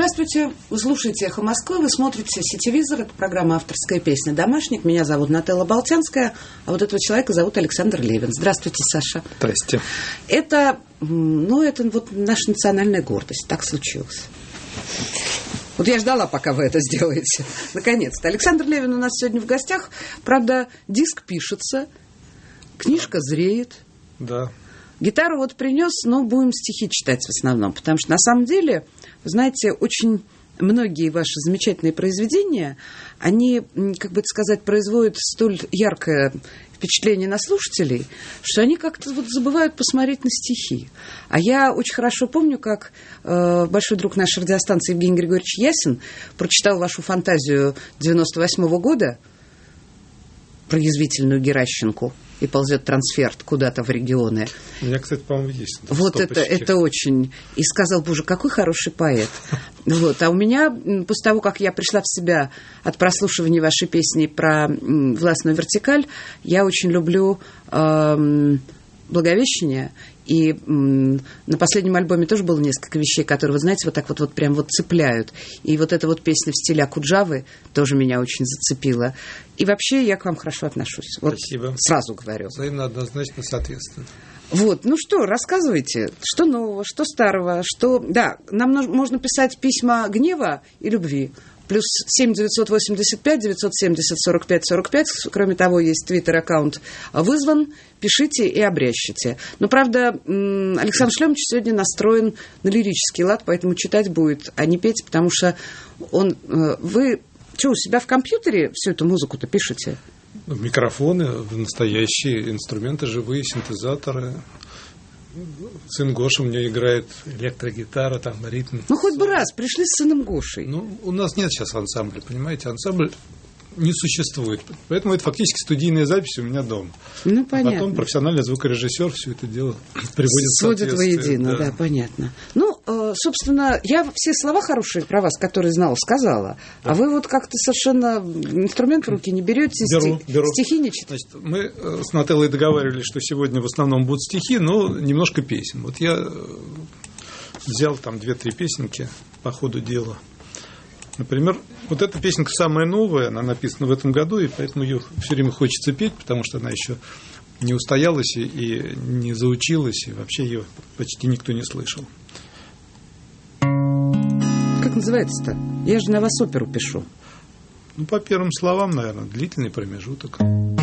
Здравствуйте, вы слушаете «Эхо Москвы», вы смотрите «Сетевизор», это программа «Авторская песня. Домашник». Меня зовут Нателла Болтянская, а вот этого человека зовут Александр Левин. Здравствуйте, Саша. Здрасте. Это вот наша национальная гордость, так случилось. Вот я ждала, пока вы это сделаете. Наконец-то. Александр Левин у нас сегодня в гостях. Правда, диск пишется, книжка зреет. Да. Гитару вот принес, но будем стихи читать в основном, потому что на самом деле, вы знаете, очень многие ваши замечательные произведения, они, как бы это сказать, производят столь яркое впечатление на слушателей, что они как-то вот забывают посмотреть на стихи. А я очень хорошо помню, как большой друг нашей радиостанции Евгений Григорьевич Ясин прочитал вашу фантазию 98-го года про язвительную Геращенку и ползет трансферт куда-то в регионы. У меня, кстати, по-моему, есть. Вот это очень. И сказал, боже, какой хороший поэт. Вот. А у меня, после того, как я пришла в себя от прослушивания вашей песни про властную вертикаль, я очень люблю Благовещение. И на последнем альбоме тоже было несколько вещей, которые, вы знаете, вот так вот прям вот цепляют. И вот эта вот песня в стиле Акуджавы тоже меня очень зацепила. И вообще я к вам хорошо отношусь. Вот спасибо. Сразу говорю. Взаимно, однозначно, соответственно. Вот, ну что, рассказывайте, что нового, что старого, что... Да, нам можно писать письма гнева и любви. Плюс 7 985 970 45 45. Кроме того, есть твиттер-аккаунт «Вызван». Пишите и обрящите. Но, правда, Александр Шлемович сегодня настроен на лирический лад, поэтому читать будет, а не петь, потому что он... Вы что, у себя в компьютере всю эту музыку-то пишете? Микрофоны, настоящие инструменты, живые синтезаторы. Сын Гоша у меня играет электрогитара, там ритм. Ну, хоть бы раз, пришли с сыном Гошей. Ну, у нас нет сейчас ансамбля, понимаете, ансамбль не существует. Поэтому это фактически студийная запись у меня дома. Ну, понятно. А потом профессиональный звукорежиссер все это дело приводит в соответствие. Сводит воедино, да, понятно. Ну, собственно, я все слова хорошие про вас, которые знала, сказала. Да. А вы вот как-то совершенно инструмент в руки не берете, беру. Стихи не читаете. Значит, мы с Нателлой договаривались, что сегодня в основном будут стихи, но немножко песен. Вот я взял там 2-3 песенки по ходу дела. Например, вот эта песенка самая новая, она написана в этом году, и поэтому ее все время хочется петь, потому что она еще не устоялась и не заучилась, и вообще ее почти никто не слышал. Как называется-то? Я же на вас оперу пишу. Ну, по первым словам, наверное, длительный промежуток.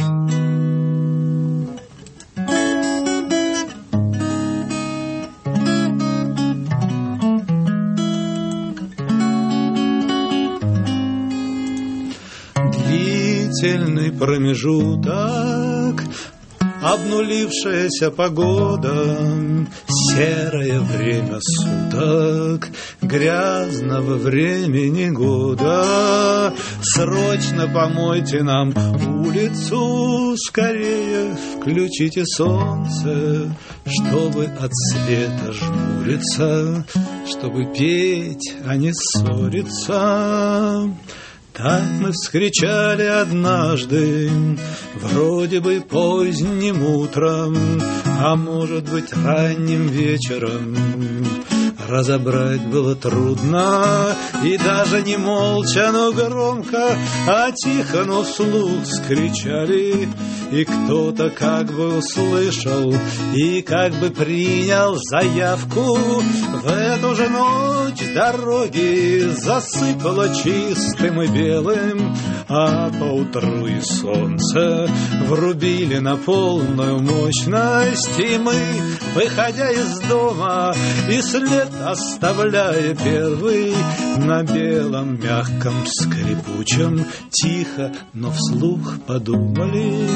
Длительный промежуток, обнулившаяся погода, серое время суток, грязного времени года. Срочно помойте нам улицу, скорее включите солнце, чтобы от света жмуриться, чтобы петь, а не ссориться. Так мы вскричали однажды, вроде бы поздним утром, а может быть ранним вечером. Разобрать было трудно, и даже не молча, но громко, а тихо, но вслух скричали. И кто-то как бы услышал и как бы принял заявку. В эту же ночь дороги засыпало чистым и белым, а поутру и солнце врубили на полную мощность. И мы, выходя из дома и след оставляя первый, на белом мягком скрипучем тихо, но вслух подумали.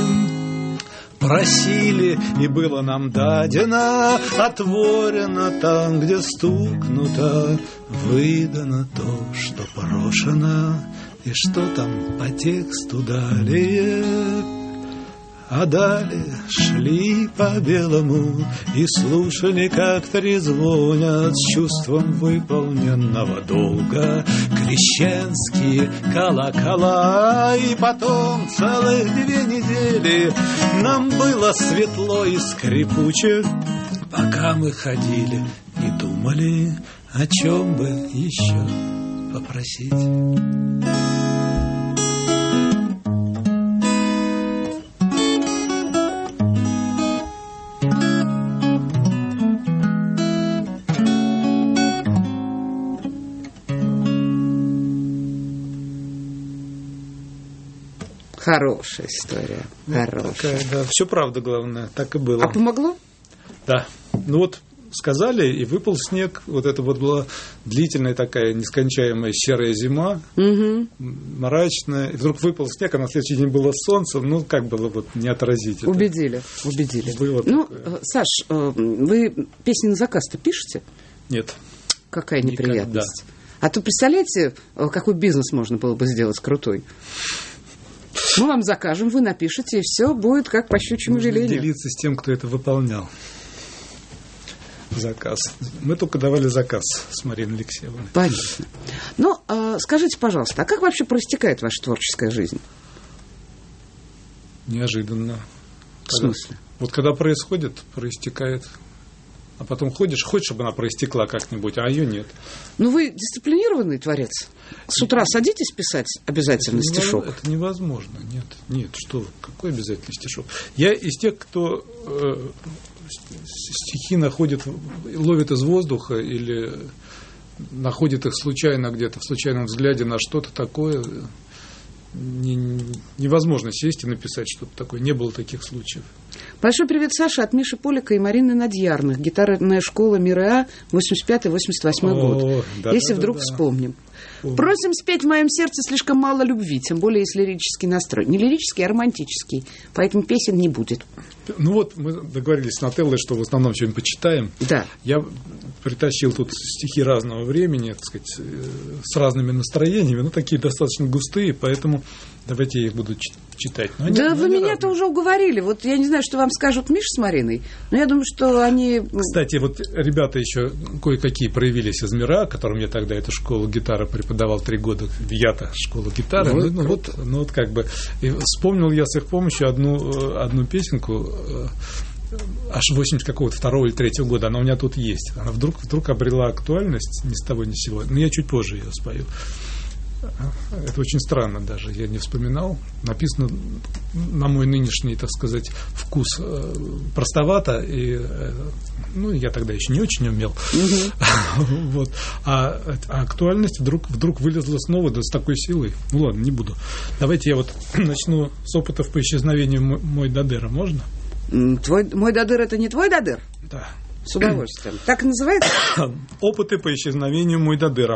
Просили, и было нам дадено, отворено там, где стукнуто, выдано то, что прошено, и что там по тексту далее. А далее шли по белому и слушали, как трезвонят с чувством выполненного долга крещенские колокола. И потом целых 2 недели нам было светло и скрипуче, пока мы ходили и думали о чем бы еще попросить. Хорошая история. Хорошая. Такая, да, все правда, главное. Так и было. А помогло? Да. Ну вот сказали, и выпал снег. Вот это вот была длительная такая нескончаемая серая зима, мрачная. И вдруг выпал снег, а на следующий день было солнце. Ну, как было вот не отразить это? Убедили. Было ну, такое. Саш, вы песни на заказ-то пишете? Нет. Какая неприятность. Никогда. А то представляете, какой бизнес можно было бы сделать крутой? Мы вам закажем, вы напишете, и все будет как по щучьему велению. Делиться с тем, кто это выполнял. Заказ. Мы только давали заказ с Мариной Алексеевной. Понятно. Ну, скажите, пожалуйста, а как вообще проистекает ваша творческая жизнь? Неожиданно. В смысле? Вот когда происходит, проистекает. А потом хочешь, чтобы она проистекла как-нибудь, а ее нет. Ну, вы дисциплинированный творец. С утра садитесь писать обязательно стишок? Это невозможно. Нет, что? Какой обязательно стишок? Я из тех, кто стихи ловит из воздуха или находит их случайно где-то, в случайном взгляде на что-то такое. Невозможно сесть и написать что-то такое. Не было таких случаев. Большой привет, Саша, от Миши Полика и Марины Надьярных. Гитарная школа МИРА, 85-88 год. Если вдруг вспомним. Просим спеть в моем сердце слишком мало любви, тем более если лирический настрой. Не лирический, а романтический. Поэтому песен не будет. Ну вот мы договорились с Нателлой, что в основном что-нибудь почитаем. Да. Я притащил тут стихи разного времени, так сказать, с разными настроениями, но такие достаточно густые, поэтому давайте я их буду читать. Да вы меня-то уже уговорили. Вот я не знаю, что вам скажут Миша с Мариной, но я думаю, что они... Кстати, вот ребята еще кое-какие проявились из МИРА, которым я тогда эту школу гитары преподавал 3 года, я-то школу гитары. Вот как бы. И вспомнил я с их помощью одну песенку, аж 82-го или 3-го года, она у меня тут есть. Она вдруг обрела актуальность ни с того ни с сего. Но я чуть позже ее спою. Это очень странно даже, я не вспоминал. Написано на мой нынешний, так сказать, вкус простовато, и я тогда еще не очень умел. Вот. А актуальность вдруг вылезла снова, да с такой силой. Ну ладно, не буду. Давайте я вот начну с опытов по исчезновению Мой Дадыра, можно? Мой Дадыр — это не твой Дадыр? Да. С удовольствием. Так и называется? Опыты по исчезновению Мой Дадыра.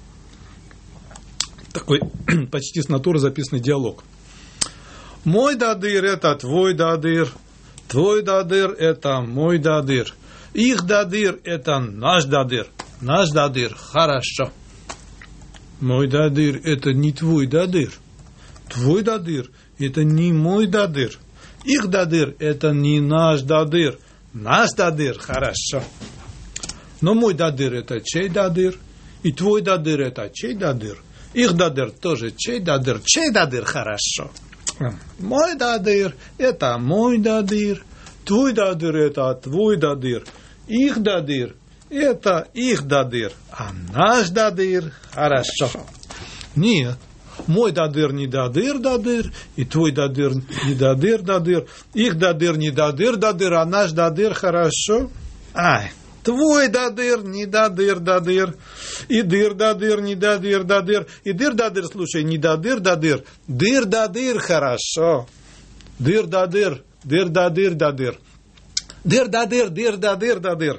Такой почти с натуры записанный диалог. Мой Дадыр — это твой Дадыр Дадыр — это мой Дадыр, их Дадыр — это наш Дадыр хорошо. Мой Дадыр — это не твой Дадыр Дадыр — это не мой Дадыр, их Дадыр — это не наш Дадыр хорошо. Но мой Дадыр — это чей Дадыр, и твой Дадыр — это чей Дадыр, их Дадыр тоже чей Дадыр хорошо. Мой Дадыр — это мой Дадыр, твой Дадыр — это твой Дадыр, их Дадыр — это их Дадыр, а наш Дадыр хорошо. Нет, мой Дадыр не Дадыр, и твой Дадыр не Дадыр, их Дадыр не Дадыр, а наш Дадыр хорошо. Ай, твой Дадыр не Дадыр, и дыр Дадыр не Дадыр, и дыр Дадыр, слушай, не Дадыр, дыр Дадыр хорошо. Дыр Дадыр, дыр Дадыр, дыр Дадыр, дыр Дадыр,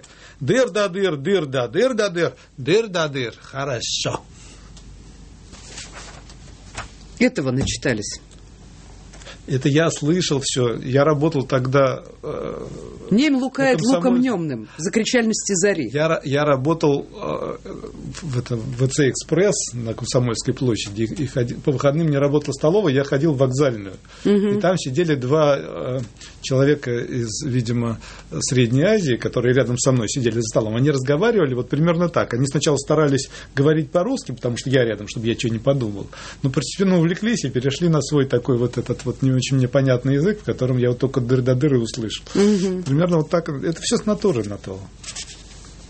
дыр Дадыр хорошо. Этого начитались. Это я слышал все. Я работал тогда... Нем лукает луком немным. Закричальности зари. Я работал в ВЦ «Экспресс» на Комсомольской площади. И по выходным не работала столовая, я ходил в вокзальную. И там сидели 2 человека из, видимо, Средней Азии, которые рядом со мной сидели за столом. Они разговаривали вот примерно так. Они сначала старались говорить по-русски, потому что я рядом, чтобы я чего не подумал. Но постепенно увлеклись и перешли на свой такой вот этот вот не очень мне понятный язык, в котором я вот только дыр-да-дыр и услышал. Примерно вот так. Это все с натуры на то.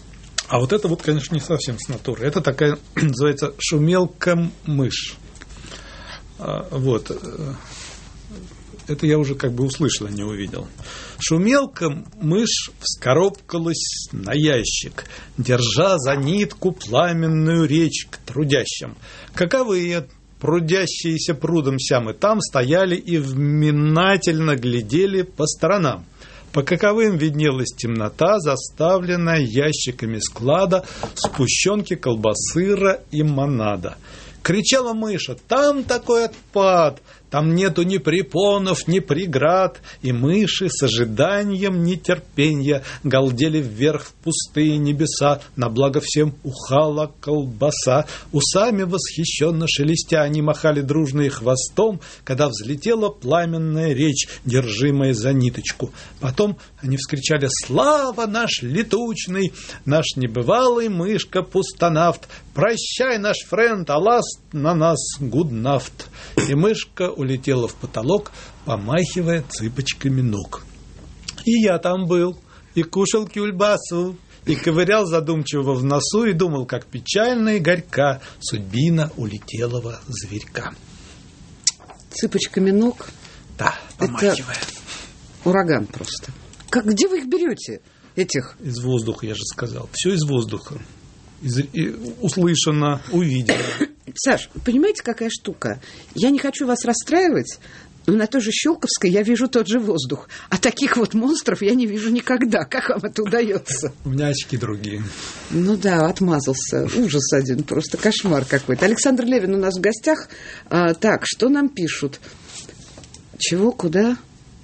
А вот это вот, конечно, не совсем с натуры. Это такая, называется, шумелка-мышь. Вот. Это я уже как бы услышал, а не увидел. Шумелка-мышь вскарабкалась на ящик, держа за нитку пламенную речь к трудящим. Каковые прудящиеся прудом сям и там стояли и внимательно глядели по сторонам. По каковым виднелась темнота, заставленная ящиками склада сгущенки, колбасыра и монада. Кричала мыша: «Там такой отпад! Там нету ни препонов, ни преград!» И мыши с ожиданием нетерпенья галдели вверх в пустые небеса. На благо всем ухала колбаса. Усами восхищенно шелестя они махали дружно и хвостом, когда взлетела пламенная речь, держимая за ниточку. Потом они вскричали: «Слава наш летучный, наш небывалый мышка-пустонавт! Прощай, наш френд, алас на нас гуднафт!» И мышка улетела в потолок, помахивая цыпочками ног. И я там был, и кушал кюльбасу, и ковырял задумчиво в носу, и думал, как печально и горька судьбина улетелого зверька. Цыпочками ног? Да, помахивая. Это ураган просто. Где вы их берете, этих? Из воздуха, я же сказал. Все из воздуха. Услышано, увидено. Саш, понимаете, какая штука? Я не хочу вас расстраивать, но на той же Щелковской я вижу тот же воздух. А таких вот монстров я не вижу никогда. Как вам это удается? У меня очки другие. Ну да, отмазался. Ужас один, просто кошмар какой-то. Александр Левин у нас в гостях. Так, что нам пишут? Чего, куда?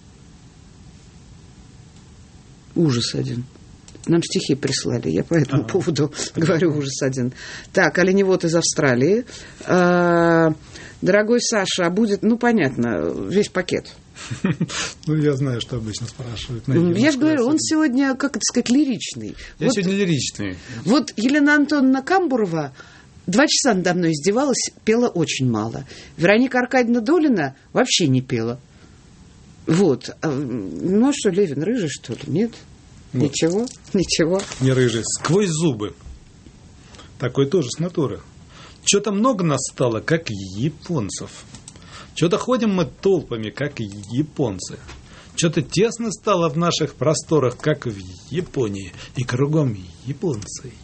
Ужас один. Нам стихи прислали, я по этому поводу говорю ужас один. Так, оленевод из Австралии. Дорогой Саша, а будет, понятно, весь пакет. Ну, я знаю, что обычно спрашивают. Я же говорю, он сегодня, как это сказать, лиричный. Я сегодня лиричный. Вот Елена Антоновна Камбурова 2 часа надо мной издевалась, пела очень мало. Вероника Аркадьевна Долина вообще не пела. Вот. Ну, а что, Левин, рыжий, что ли? Нет? Вот. Ничего. Не рыжий, сквозь зубы. Такой тоже с натуры. Что-то много нас стало, как японцев. Что-то ходим мы толпами, как японцы. Что-то тесно стало в наших просторах, как в Японии. И кругом японцы.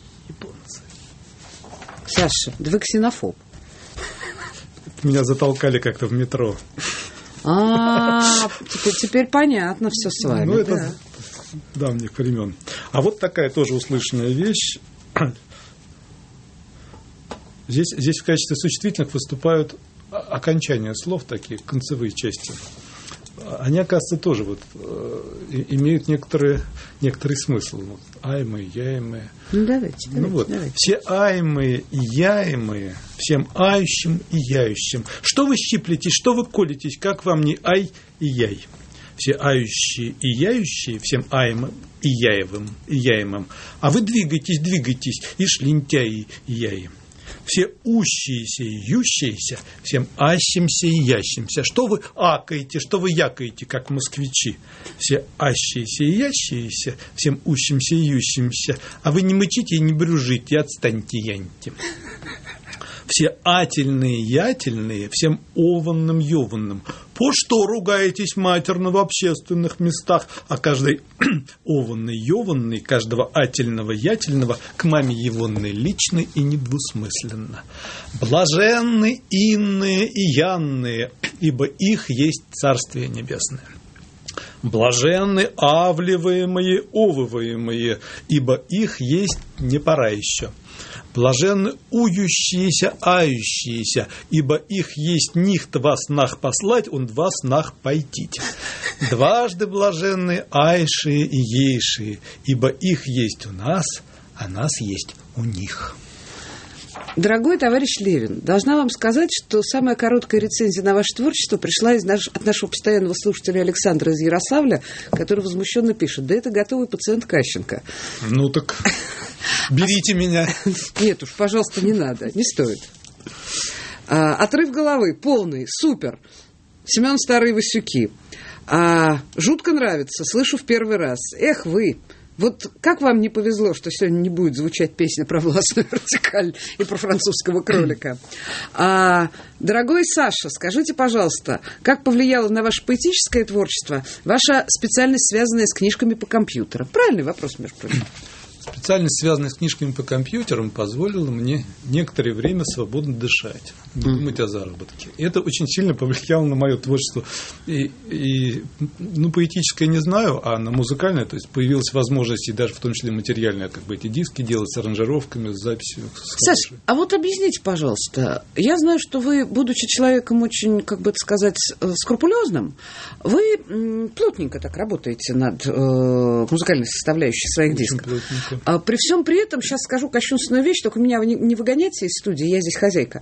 Саша, да вы ксенофоб. Меня затолкали как-то в метро. Теперь понятно все с вами. Ну, это давних времен. А вот такая тоже услышанная вещь. Здесь в качестве существительных выступают окончания слов, такие концевые части. Они, оказывается, тоже имеют некоторый смысл. Аймы, яймы. Давайте. Все аймы и яймы, всем ающим и яющим. Что вы щиплетесь, что вы колитесь, как вам не ай и яй? Все ающие и яющие, всем аемым и яемым. А вы двигайтесь, ишь лентяи и яи. Все ущиеся и ющиеся, всем ащимся и ящимся. Что вы акаете, что вы якаете, как москвичи? Все ащиеся и ящиеся, всем ущимся и ющимся. А вы не мычите и не брюжите, отстаньте, яньте. Все ательные, ятельные, всем ованным, ёванным. По что ругаетесь матерно в общественных местах, а каждый ованный, ёванный, каждого ательного, ятельного к маме егонной лично и недвусмысленно. Блаженны инные и янные, ибо их есть Царствие Небесное. Блаженны авливаемые, овываемые, ибо их есть не пора еще. Блаженны ующиеся, ающиеся, ибо их есть нихт вас нах послать, он вас нах пойти. Дважды блаженны айшие и ейшие, ибо их есть у нас, а нас есть у них. Дорогой товарищ Левин, должна вам сказать, что самая короткая рецензия на ваше творчество пришла от нашего постоянного слушателя Александра из Ярославля, который возмущенно пишет: да это готовый пациент Кащенко. Ну так берите меня. Нет уж, пожалуйста, не надо, не стоит. Отрыв головы полный, супер. Семен Старые Васюки. Жутко нравится, слышу в первый раз. Эх вы, Вот как вам не повезло, что сегодня не будет звучать песня про властную вертикаль и про французского кролика? Дорогой Саша, скажите, пожалуйста, как повлияло на ваше поэтическое творчество ваша специальность, связанная с книжками по компьютеру? Правильный вопрос, между прочим. Специальность, связанная с книжками по компьютерам, позволила мне некоторое время свободно дышать, думать о заработке. И это очень сильно повлияло на мое творчество. Поэтическое не знаю, а на музыкальное, то есть появилась возможность, и даже в том числе материальная, как бы эти диски делать с аранжировками, с записью. Саш, а вот объясните, пожалуйста, я знаю, что вы, будучи человеком очень, как бы это сказать, скрупулезным, вы плотненько так работаете над музыкальной составляющей своих дисков. Плотненько. При всем при этом, сейчас скажу кощунственную вещь, только меня не выгоняйте из студии, я здесь хозяйка.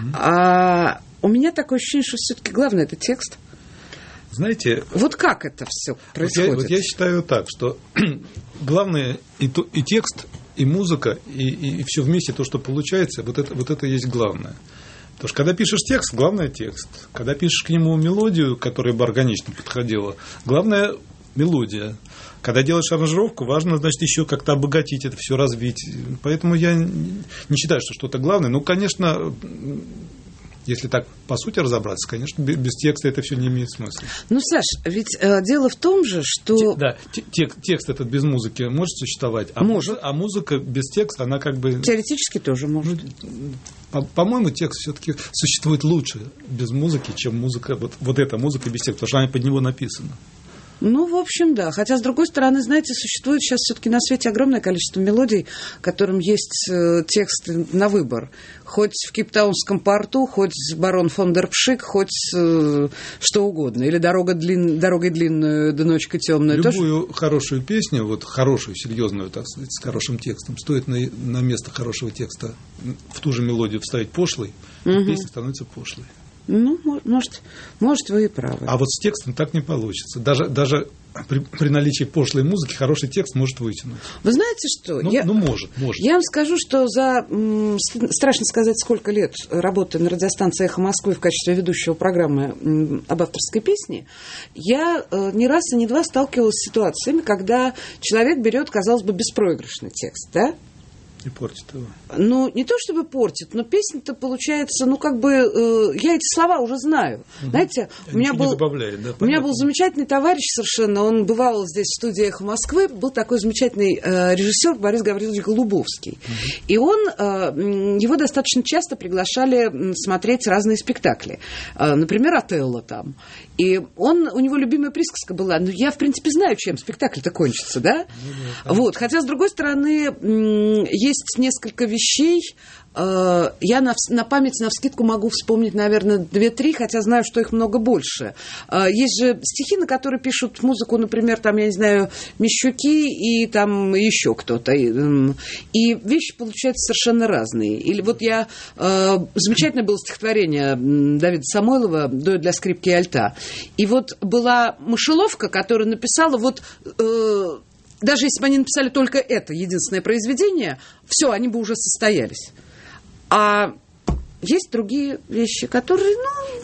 У меня такое ощущение, что все-таки главное – это текст. Знаете… Вот как это все происходит? Я считаю так, что главное и текст, и музыка, и все вместе, то, что получается, вот это есть главное. Потому что когда пишешь текст, главное текст. Когда пишешь к нему мелодию, которая бы органично подходила, главное мелодия. Когда делаешь аранжировку, важно, значит, еще как-то обогатить это все, развить. Поэтому я не считаю, что что-то главное. Ну, конечно, если так по сути разобраться, конечно, без текста это все не имеет смысла. Ну, Саш, ведь дело в том же, что… Да, текст этот без музыки может существовать, а музыка без текста, она как бы… Теоретически тоже может. По-моему, текст все-таки существует лучше без музыки, чем музыка, вот эта музыка без текста, потому что она под него написана. Ну, в общем, да. Хотя, с другой стороны, знаете, существует сейчас все-таки на свете огромное количество мелодий, которым есть тексты на выбор. Хоть в Кейптаунском порту, хоть барон фон дер Пшик, хоть что угодно. Или дорогой длинную, да ночка темная. Любую хорошую песню, вот хорошую, серьезную, так сказать, с хорошим текстом, стоит на место хорошего текста в ту же мелодию вставить пошлый, и песня становится пошлой. Ну, может, вы и правы. А вот с текстом так не получится. Даже при наличии пошлой музыки хороший текст может вытянуть. Вы знаете что? Может. Я вам скажу, что за, страшно сказать, сколько лет работы на радиостанции «Эхо Москвы» в качестве ведущего программы об авторской песне, я не раз и не два сталкивалась с ситуациями, когда человек берет, казалось бы, беспроигрышный текст, да? И портит его. Ну, не то чтобы портит, но песня-то получается, я эти слова уже знаю. Знаете, у меня был замечательный товарищ совершенно, он бывал здесь в студии «Эхо Москвы», был такой замечательный режиссер Борис Гаврилович Голубовский. И его достаточно часто приглашали смотреть разные спектакли. Например, «Отелло» там. И у него любимая присказка была: ну, я, в принципе, знаю, чем спектакль-то кончится, да? Вот. Хотя, с другой стороны, есть несколько вещей. Я на память, навскидку могу вспомнить, наверное, 2-3, хотя знаю, что их много больше. Есть же стихи, на которые пишут музыку, например, там, я не знаю, Мещуки и там еще кто-то. И вещи получаются совершенно разные. Или вот замечательное было стихотворение Давида Самойлова «Дуэт для скрипки и альта». И вот была мышеловка, которая написала даже если бы они написали только это единственное произведение, все, они бы уже состоялись. А есть другие вещи, которые,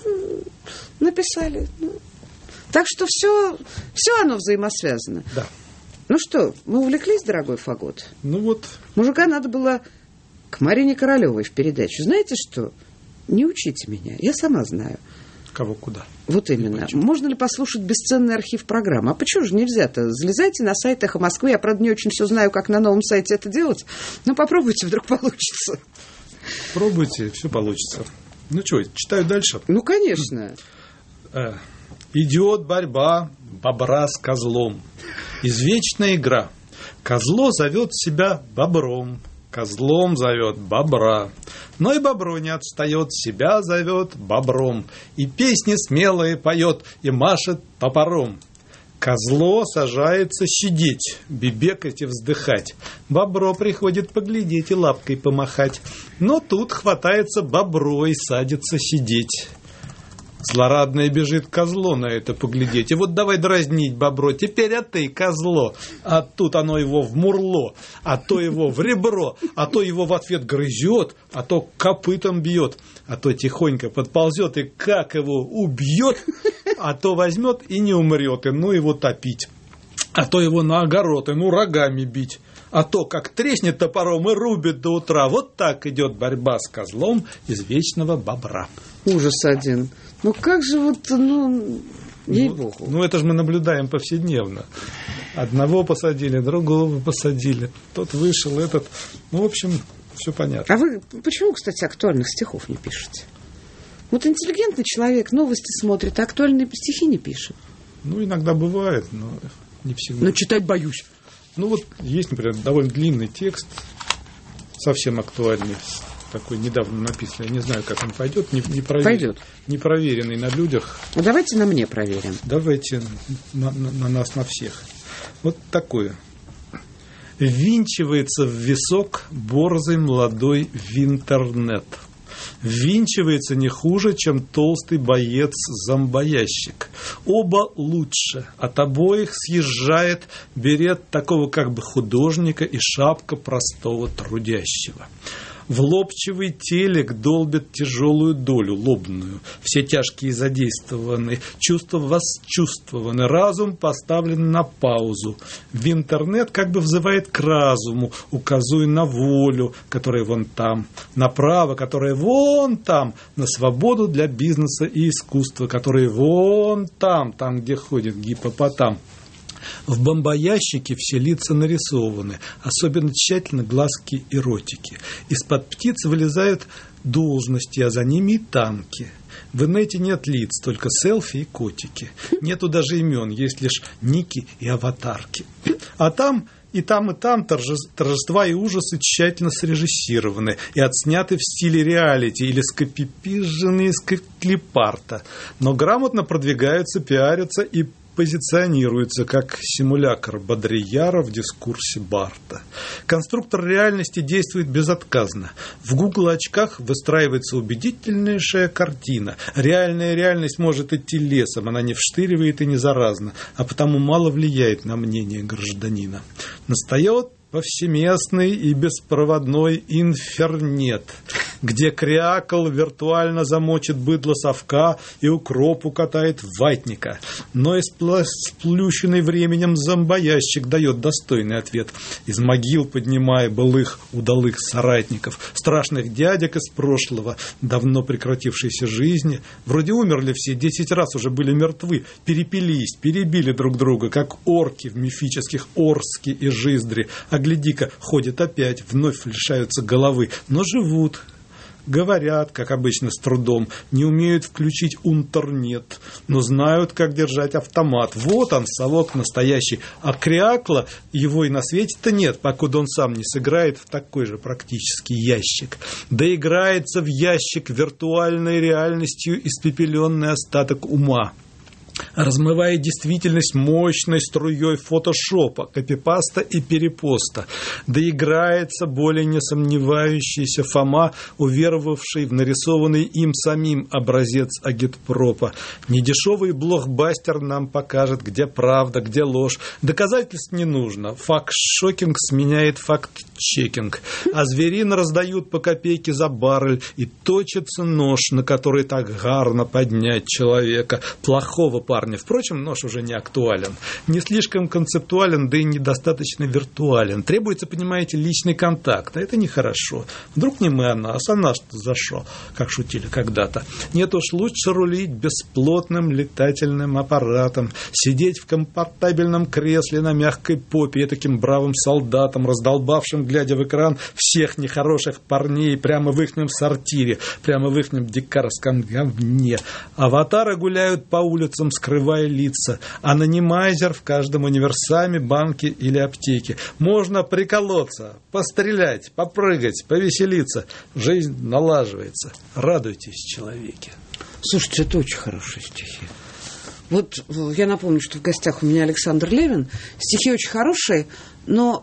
написали. Так что все оно взаимосвязано. Да. Ну что, мы увлеклись, дорогой Фагот? Ну вот. Мужика надо было к Марине Королевой в передачу. Знаете что? Не учите меня, я сама знаю. Кого куда? Вот именно. Можно ли послушать бесценный архив программы? А почему же нельзя-то? Залезайте на сайт «Эхо Москвы». Я, правда, не очень все знаю, как на новом сайте это делать. Но попробуйте, вдруг получится. Пробуйте, все получится. Ну что, читаю дальше? Ну, конечно. Идет борьба бобра с козлом. Извечная игра. Козло зовет себя бобром, козлом зовет бобра. Но и бобро не отстает, себя зовет бобром. И песни смелые поет, и машет топором. Козло сажается сидеть, бибекать и вздыхать. Бобро приходит поглядеть и лапкой помахать. Но тут хватается бобро и садится сидеть. Злорадное бежит козло на это поглядеть. И вот давай дразнить бобро. Теперь ты, козло. А тут оно его в мурло, а то его в ребро, а то его в ответ грызет, а то копытом бьет, а то тихонько подползет и как его убьет, а то возьмет и не умрет, и ну его топить. а то его на огород, рогами бить. А то, как треснет топором и рубит до утра. Вот так идет борьба с козлом из вечного бобра. Ужас один. Как же ей-богу. Это же мы наблюдаем повседневно. Одного посадили, другого посадили. Тот вышел, этот. В общем, все понятно. А вы почему, кстати, актуальных стихов не пишете? Интеллигентный человек новости смотрит, а актуальные стихи не пишет. Иногда бывает, но не всегда. Но читать боюсь. Есть, например, довольно длинный текст, совсем актуальный, такой недавно написанный. Я не знаю, как он пойдет. Пойдет. Не проверенный на людях. Давайте на мне проверим. Давайте на нас, на всех. Вот такое. Ввинчивается в висок борзый молодой винтернет. Ввинчивается не хуже, чем толстый боец-зомбоящик. Оба лучше. От обоих съезжает берет такого как бы художника и шапка простого трудящего. В лобчевый телек долбит тяжелую долю, лобную. Все тяжкие задействованы, чувства восчувствованы, разум поставлен на паузу. В интернет как бы взывает к разуму, указуя на волю, которая вон там, на право, которое вон там, на свободу для бизнеса и искусства, которые вон там, где ходит гиппопотам. В бомбоящике все лица нарисованы, особенно тщательно глазки и ротики. Из-под птиц вылезают должности, а за ними и танки. В инете нет лиц, только селфи и котики. Нету даже имен, есть лишь ники и аватарки. А там и там торжества и ужасы тщательно срежиссированы и отсняты в стиле реалити или скопипижены из клипарта. Но грамотно продвигаются, пиарятся и позиционируется как симулятор Бодрияра в дискурсе Барта. Конструктор реальности действует безотказно. В Google очках выстраивается убедительнейшая картина. Реальная реальность может идти лесом, она не вштыривает и не заразна, а потому мало влияет на мнение гражданина. Настает повсеместный и беспроводной инфернет, где крякол виртуально замочит быдло совка и укроп укатает ватника. Но сплющенный временем зомбоящик дает достойный ответ, из могил поднимая былых удалых соратников, страшных дядек из прошлого, давно прекратившейся жизни. Вроде умерли все, 10 раз уже были мертвы, перепились, перебили друг друга, как орки в мифических Орске и Жиздре. А гляди-ка, ходят опять, вновь лишаются головы, но живут. Говорят, как обычно, с трудом, не умеют включить унтернет, но знают, как держать автомат. Вот он, совок настоящий. А крякла его и на свете-то нет, покуда он сам не сыграет в такой же практически ящик. Доиграется в ящик виртуальной реальностью испепеленный остаток ума, размывая действительность мощной струей фотошопа, копипаста и перепоста. Доиграется более не сомневающийся Фома, уверовавший в нарисованный им самим образец агитпропа. Недешевый блокбастер нам покажет, где правда, где ложь. Доказательств не нужно. Факт-шокинг сменяет факт-чекинг. А зверин раздают по копейке за баррель, и точится нож, на который так гарно поднять человека, плохого парня. Впрочем, нож уже не актуален. Не слишком концептуален, да и недостаточно виртуален. Требуется, понимаете, личный контакт. А это нехорошо. Вдруг не мы, а нас. А нас-то за шо? Как шутили когда-то. Нет уж, лучше рулить бесплотным летательным аппаратом. Сидеть в комфортабельном кресле на мягкой попе и таким бравым солдатом, раздолбавшим, глядя в экран, всех нехороших парней прямо в ихнем сортире, прямо в ихнем дикарском говне. Аватары гуляют по улицам, скрывая лица. Анонимайзер в каждом универсаме, банке или аптеке. Можно приколоться, пострелять, попрыгать, повеселиться. Жизнь налаживается. Радуйтесь, человеки. Слушайте, это очень хорошие стихи. Вот я напомню, что в гостях у меня Александр Левин. Стихи очень хорошие, но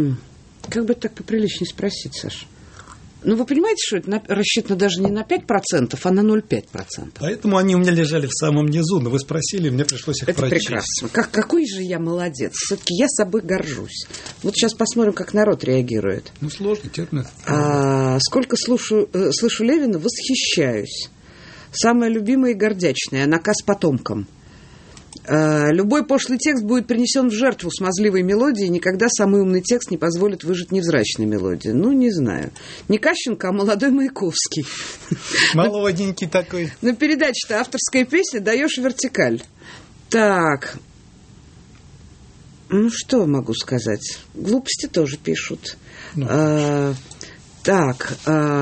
как бы так поприличнее спросить, Саша? Ну, вы понимаете, что это рассчитано даже не на 5%, а на 0,5%. Поэтому они у меня лежали в самом низу, но вы спросили, мне пришлось их прочесть. Это прекрасно. Какой же я молодец. Все-таки я собой горжусь. Вот сейчас посмотрим, как народ реагирует. Ну, сложно, термин. Сколько слышу Левина, восхищаюсь. Самое любимое и гордячное, наказ потомкам. Любой пошлый текст будет принесен в жертву смазливой мелодии, и никогда самый умный текст не позволит выжить невзрачной мелодии. Ну, не знаю. Не Кащенко, а молодой Маяковский. Молоденький такой. На передаче-то авторская песня «Даешь вертикаль». Так. Ну, что могу сказать? Глупости тоже пишут. Так.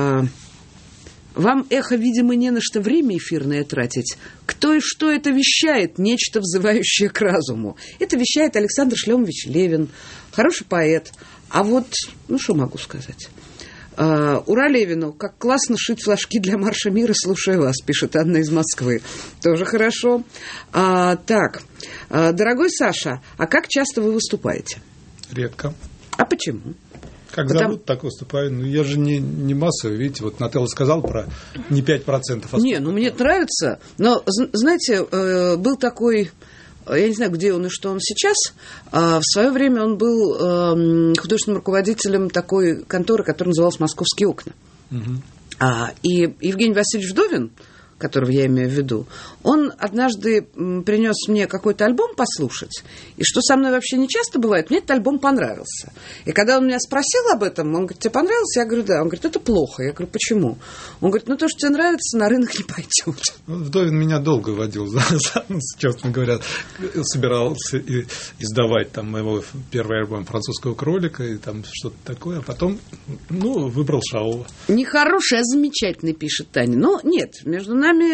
Вам, эхо, видимо, не на что время эфирное тратить. Кто и что это вещает, нечто взывающее к разуму. Это вещает Александр Шлемович Левин, хороший поэт. А вот, ну, что могу сказать? Ура Левину, как классно шить флажки для Марша мира, слушаю вас, пишет Анна из Москвы. Тоже хорошо. Так, дорогой Саша, а как часто вы выступаете? Редко. А почему? Как зовут, так выступаю. Ну, я же не массовый. Видите, вот Нателла сказал про не 5%. А не, ну мне это нравится. Но, знаете, был такой, я не знаю, где он и что он сейчас. В свое время он был художественным руководителем такой конторы, которая называлась «Московские окна». Угу. И Евгений Васильевич Вдовин, которого я имею в виду, он однажды принес мне какой-то альбом послушать, и что со мной вообще не часто бывает, мне этот альбом понравился. И когда он меня спросил об этом, он говорит, тебе понравился? Я говорю, да. Он говорит, это плохо. Я говорю, почему? Он говорит, ну то, что тебе нравится, на рынок не пойдет. Вдовин меня долго водил за честно говоря, собирался издавать там моего первый альбом «Французского кролика» и там что-то такое, а потом, выбрал Шаова. Нехороший, а замечательный, пишет Таня. Но нет, между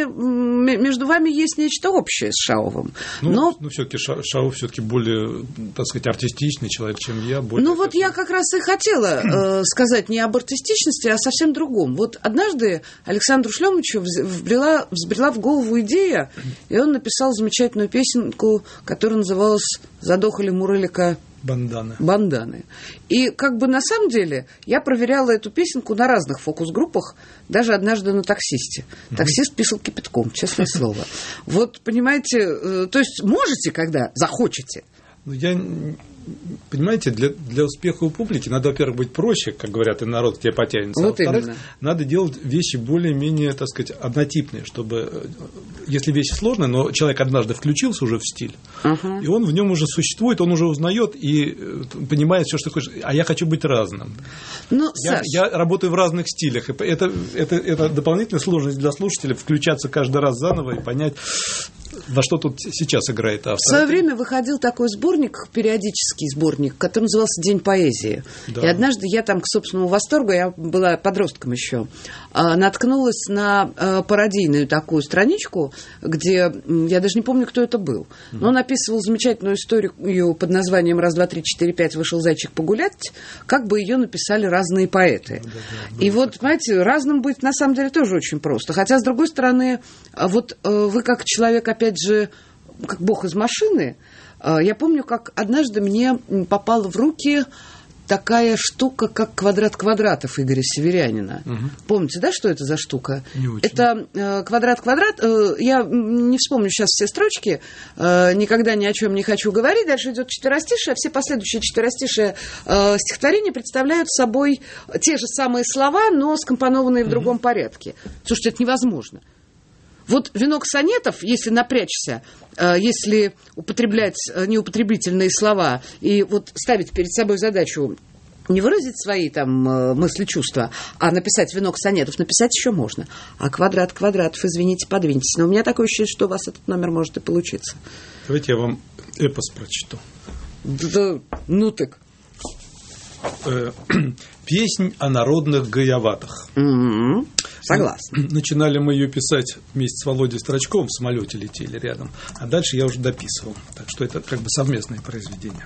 вами есть нечто общее с Шаовым. Но все-таки Шаов все-таки более, так сказать, артистичный человек, чем я. Вот я как раз и хотела сказать не об артистичности, а совсем другом. Вот однажды Александру Шлемовичу взбрела в голову идея, и он написал замечательную песенку, которая называлась «Задохали Мурылика банданы». И как бы на самом деле я проверяла эту песенку на разных фокус-группах, даже однажды на таксисте. Таксист писал кипятком, честное слово. Вот, понимаете, то есть можете, когда захочете. Понимаете, для успеха у публики надо, во-первых, быть проще, как говорят, и народ к тебе потянется. Вот а во-вторых, именно. Надо делать вещи более-менее, так сказать, однотипные, чтобы, если вещи сложные, но человек однажды включился уже в стиль, и он в нем уже существует, он уже узнает и понимает все, что хочешь. А я хочу быть разным. Я работаю в разных стилях, и это дополнительная сложность для слушателя включаться каждый раз заново и понять, во что тут сейчас играет автор. В свое время выходил такой сборник, периодический сборник, который назывался «День поэзии». Да. И однажды я там, к собственному восторгу, я была подростком еще, наткнулась на пародийную такую страничку, где, я даже не помню, кто это был, но он описывал замечательную историю под названием «Раз, два, три, четыре, пять, вышел зайчик погулять», как бы ее написали разные поэты. И вот, понимаете, разным быть на самом деле тоже очень просто. Хотя, с другой стороны, вот вы как человек, опять же, как бог из машины, я помню, как однажды мне попала в руки такая штука, как «Квадрат квадратов» Игоря Северянина. Помните, да, что это за штука? Не очень. Это «Квадрат-квадрат». Я не вспомню сейчас все строчки, никогда ни о чем не хочу говорить. Дальше идет четверостишие, а все последующие четверостишие стихотворения представляют собой те же самые слова, но скомпонованные в другом порядке. Слушайте, это невозможно. Вот венок сонетов, если напрячься, если употреблять неупотребительные слова и вот ставить перед собой задачу не выразить свои там мысли, чувства, а написать венок сонетов, написать еще можно. А «Квадрат квадратов», извините, подвиньтесь. Но у меня такое ощущение, что у вас этот номер может и получиться. Давайте я вам эпос прочту. Да, ну так. Песнь о народных гаеватах. Согласна. Начинали мы ее писать вместе с Володей Строчковым, в самолете летели рядом, а дальше я уже дописывал. Так что это как бы совместное произведение.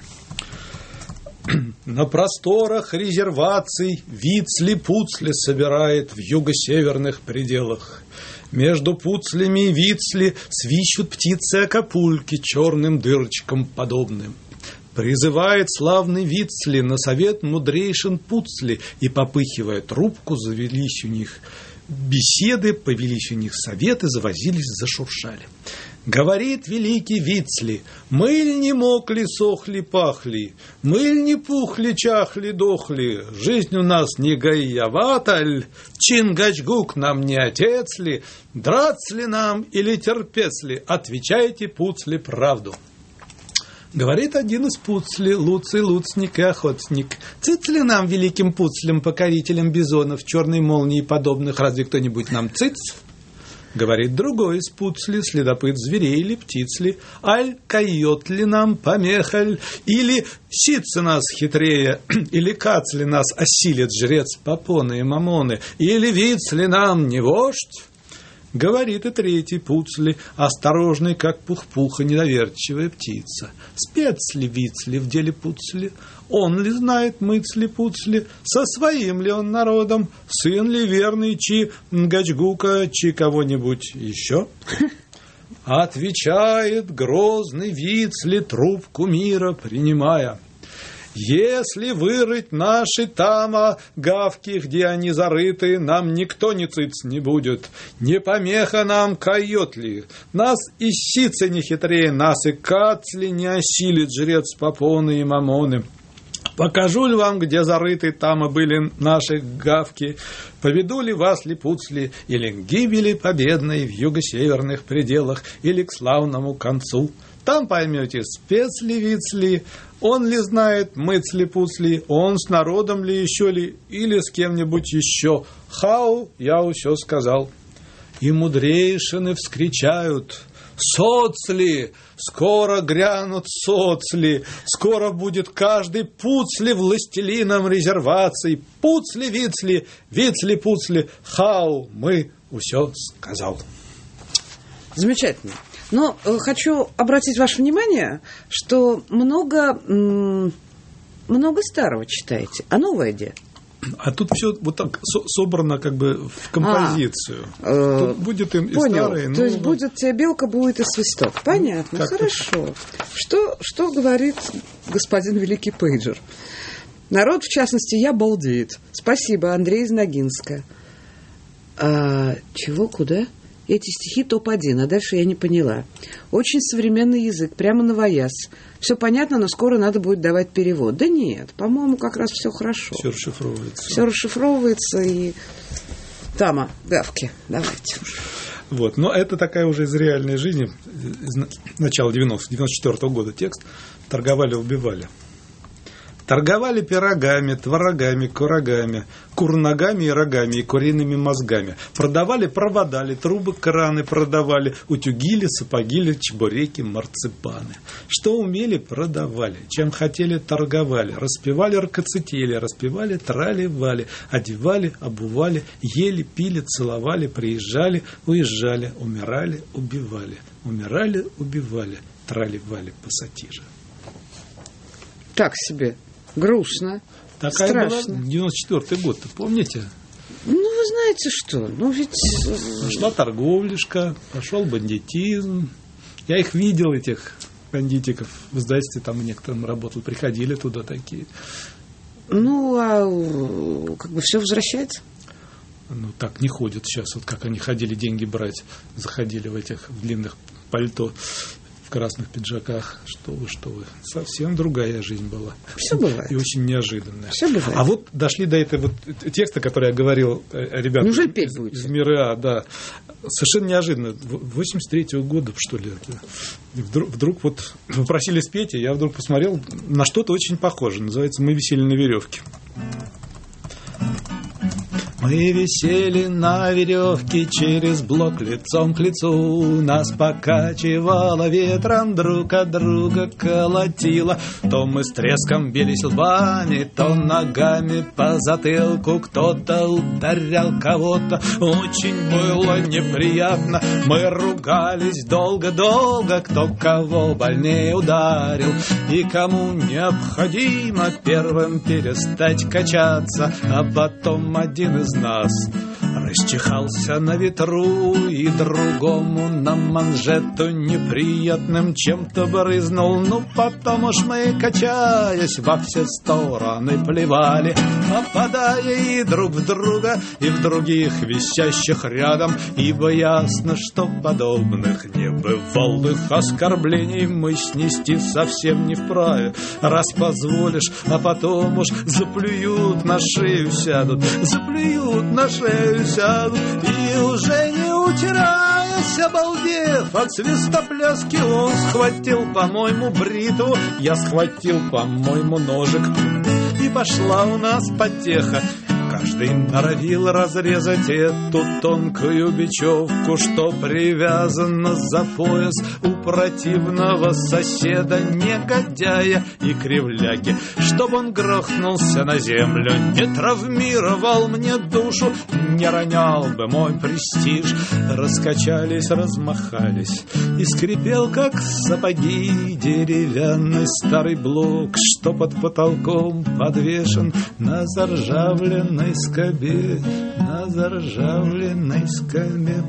На просторах резерваций Вицли-Пуцли собирает в юго-северных пределах. Между пуцлями и вицли свищут птицы-акапульки черным дырочкам подобным. Призывает славный Вицли на совет мудрейшин Пуцли, и, попыхивая трубку, завелись у них беседы, повелись у них советы, завозились, зашуршали. Говорит великий Вицли: «Мыль не мокли, сохли, пахли, мыль не пухли, чахли, дохли, жизнь у нас не гаеваталь, Чингачгук нам не отец ли, драться ли нам или терпец ли, отвечайте, Пуцли, правду». Говорит один из Пуцли, Луций, луцник и охотник: «Цыц ли нам, великим Пуцлям, покорителям бизонов, черной молнии подобных, разве кто-нибудь нам цыц?» Говорит другой из Пуцли, следопыт зверей или птиц ли: «Аль койот ли нам помехаль, или ситцы нас хитрее, или кац ли нас осилит жрец Попоны и Мамоны, или виц ли нам не вождь?» Говорит и третий Пуцли, осторожный, как пух-пуха, недоверчивая птица: «Спец ли, виц ли в деле Пуцли? Он ли знает, мыц ли Пуцли? Со своим ли он народом? Сын ли верный, чи Нгачгука, чи кого-нибудь еще?» Отвечает грозный Вицли, трубку мира принимая: «Если вырыть наши тама гавки, где они зарыты, нам никто ни цыц не будет, не помеха нам койот ли, нас и сицы не хитрее, нас и кацли не осилит жрец Попоны и Мамоны. Покажу ли вам, где зарыты тама были наши гавки, поведу ли вас ли Пуцли, или к гибели победной в юго-северных пределах, или к славному концу. Там поймете, спец ли, виц ли, он ли знает, мыц ли, пуц ли, он с народом ли еще ли, или с кем-нибудь еще. Хау, я все сказал». И мудрейшины вскричают: «Соцли! Скоро грянут соцли! Скоро будет каждый Пуцли властелином резерваций! Пуцли, вицли, вицли, пуцли! Хау, мы все сказал». Замечательно. Но хочу обратить ваше внимание, что много старого читаете, а новое где? А тут все вот так собрано как бы в композицию. Тут будет и старое, и новое. То есть будет тебе белка, будет и свисток. Понятно, хорошо. Что говорит господин Великий Пейджер? Народ, в частности, я балдеет. Спасибо, Андрей из Ногинска. Чего, куда? Эти стихи топ-1, а дальше я не поняла. Очень современный язык, прямо новояз. Все понятно, но скоро надо будет давать перевод. Да нет, по-моему, как раз все хорошо. Все расшифровывается. Все расшифровывается и... Тама, гавки, давайте. Вот, но это такая уже из реальной жизни, из начала 94-го года текст. Торговали, убивали. Торговали пирогами, творогами, курагами, курногами и рогами, и куриными мозгами. Продавали, проводали, трубы, краны продавали, утюгили, сапогили, чебуреки, марципаны. Что умели, продавали, чем хотели, торговали. Распевали, ракоцетели, распевали, трали-вали, одевали, обували, ели, пили, целовали, приезжали, уезжали, умирали, убивали. Умирали, убивали, трали-вали, пассатижи. Так себе. Грустно. Такая страшно. Была 94-й год, помните? Ну, вы знаете что, ведь... Пошла торговляшка, пошел бандитизм. Я их видел, этих бандитиков. В издательстве там некоторым работал, приходили туда такие. Ну, а как бы все возвращается? Ну, так не ходят сейчас, вот как они ходили деньги брать, заходили в этих длинных пальто, в красных пиджаках. Что вы. Совсем другая жизнь была. Все бывает. И очень неожиданная. Все бывает. А вот дошли до этого текста, который я говорил ребятам из Мира, да. Совершенно неожиданно. 83-го года, что ли. Вдруг вот вы просили спеть, и я вдруг посмотрел на что-то очень похожее. Называется «Мы висели на веревке». Мы висели на веревке через блок лицом к лицу. Нас покачивало ветром, друг от друга колотило. То мы с треском бились лбами, то ногами по затылку. Кто-то ударял кого-то, очень было неприятно. Мы ругались долго-долго, кто кого больнее ударил. И кому необходимо первым перестать качаться. А потом один из из нас расчихался на ветру, и другому на манжету неприятным чем-то брызнул. Ну, потом уж мы, качаясь, во все стороны плевали, попадая и друг в друга, и в других висящих рядом, ибо ясно, что подобных небывалых оскорблений мы снести совсем не вправе. Раз позволишь, а потом уж заплюют на шею сядут, заплюют на шею сядут. И уже не утираясь, обалдев от свистопляски, он схватил, по-моему, бритву, я схватил, по-моему, ножик, и пошла у нас потеха. Каждый норовил разрезать эту тонкую бечевку, что привязана за пояс у противного соседа, негодяя и кривляки, чтоб он грохнулся на землю, не травмировал мне душу, не ронял бы мой престиж. Раскачались, размахались, и скрипел, как сапоги, деревянный старый блок, что под потолком подвешен на заржавленной скобе, на заржавленной скобе.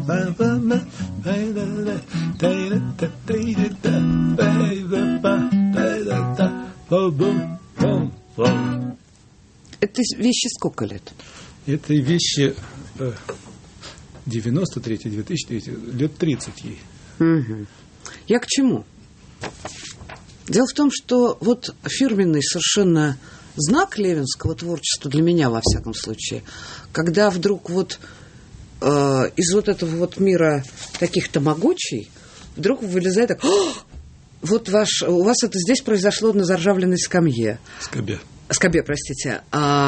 Этой вещи сколько лет? Этой вещи 93-й, 2003, лет 30 ей. Угу. Я к чему? Дело в том, что вот фирменный совершенно знак левинского творчества, для меня, во всяком случае, когда вдруг вот из вот этого вот мира таких тамагочей вдруг вылезает так: вот у вас это здесь произошло на заржавленной скамье. Скобе, простите.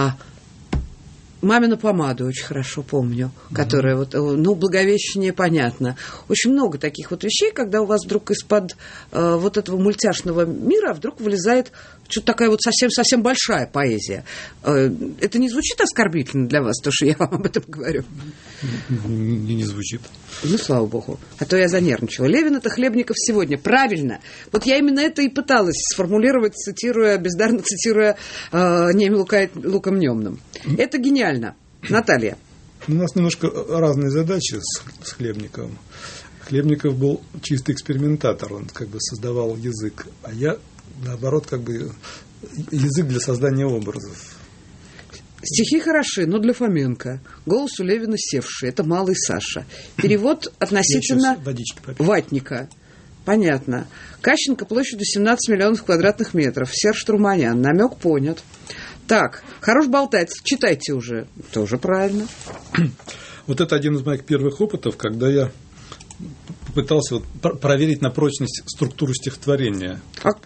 Мамину помаду очень хорошо помню, которая вот, ну, Благовещение, понятно. Очень много таких вот вещей, когда у вас вдруг из-под вот этого мультяшного мира вдруг вылезает что-то такая вот совсем-совсем большая поэзия. Это не звучит оскорбительно для вас, то, что я вам об этом говорю? Не звучит. Ну, слава богу. А то я занервничала. Левин — это Хлебников сегодня. Правильно. Вот я именно это и пыталась сформулировать, бездарно цитируя Неми Луком Немным. Это гениально. Наталья. У нас немножко разные задачи с Хлебниковым. Хлебников был чистый экспериментатор, он как бы создавал язык, а я, наоборот, как бы язык для создания образов. Стихи хороши, но для Фоменко. Голос у Левина севший. Это малый Саша. Перевод относительно ватника. Понятно. Кащенко площадью 17 миллионов квадратных метров. Серж Труманян. Намек понят. Так, хорош болтать. Читайте уже. Тоже правильно. Вот это один из моих первых опытов, когда я попытался вот проверить на прочность структуру стихотворения.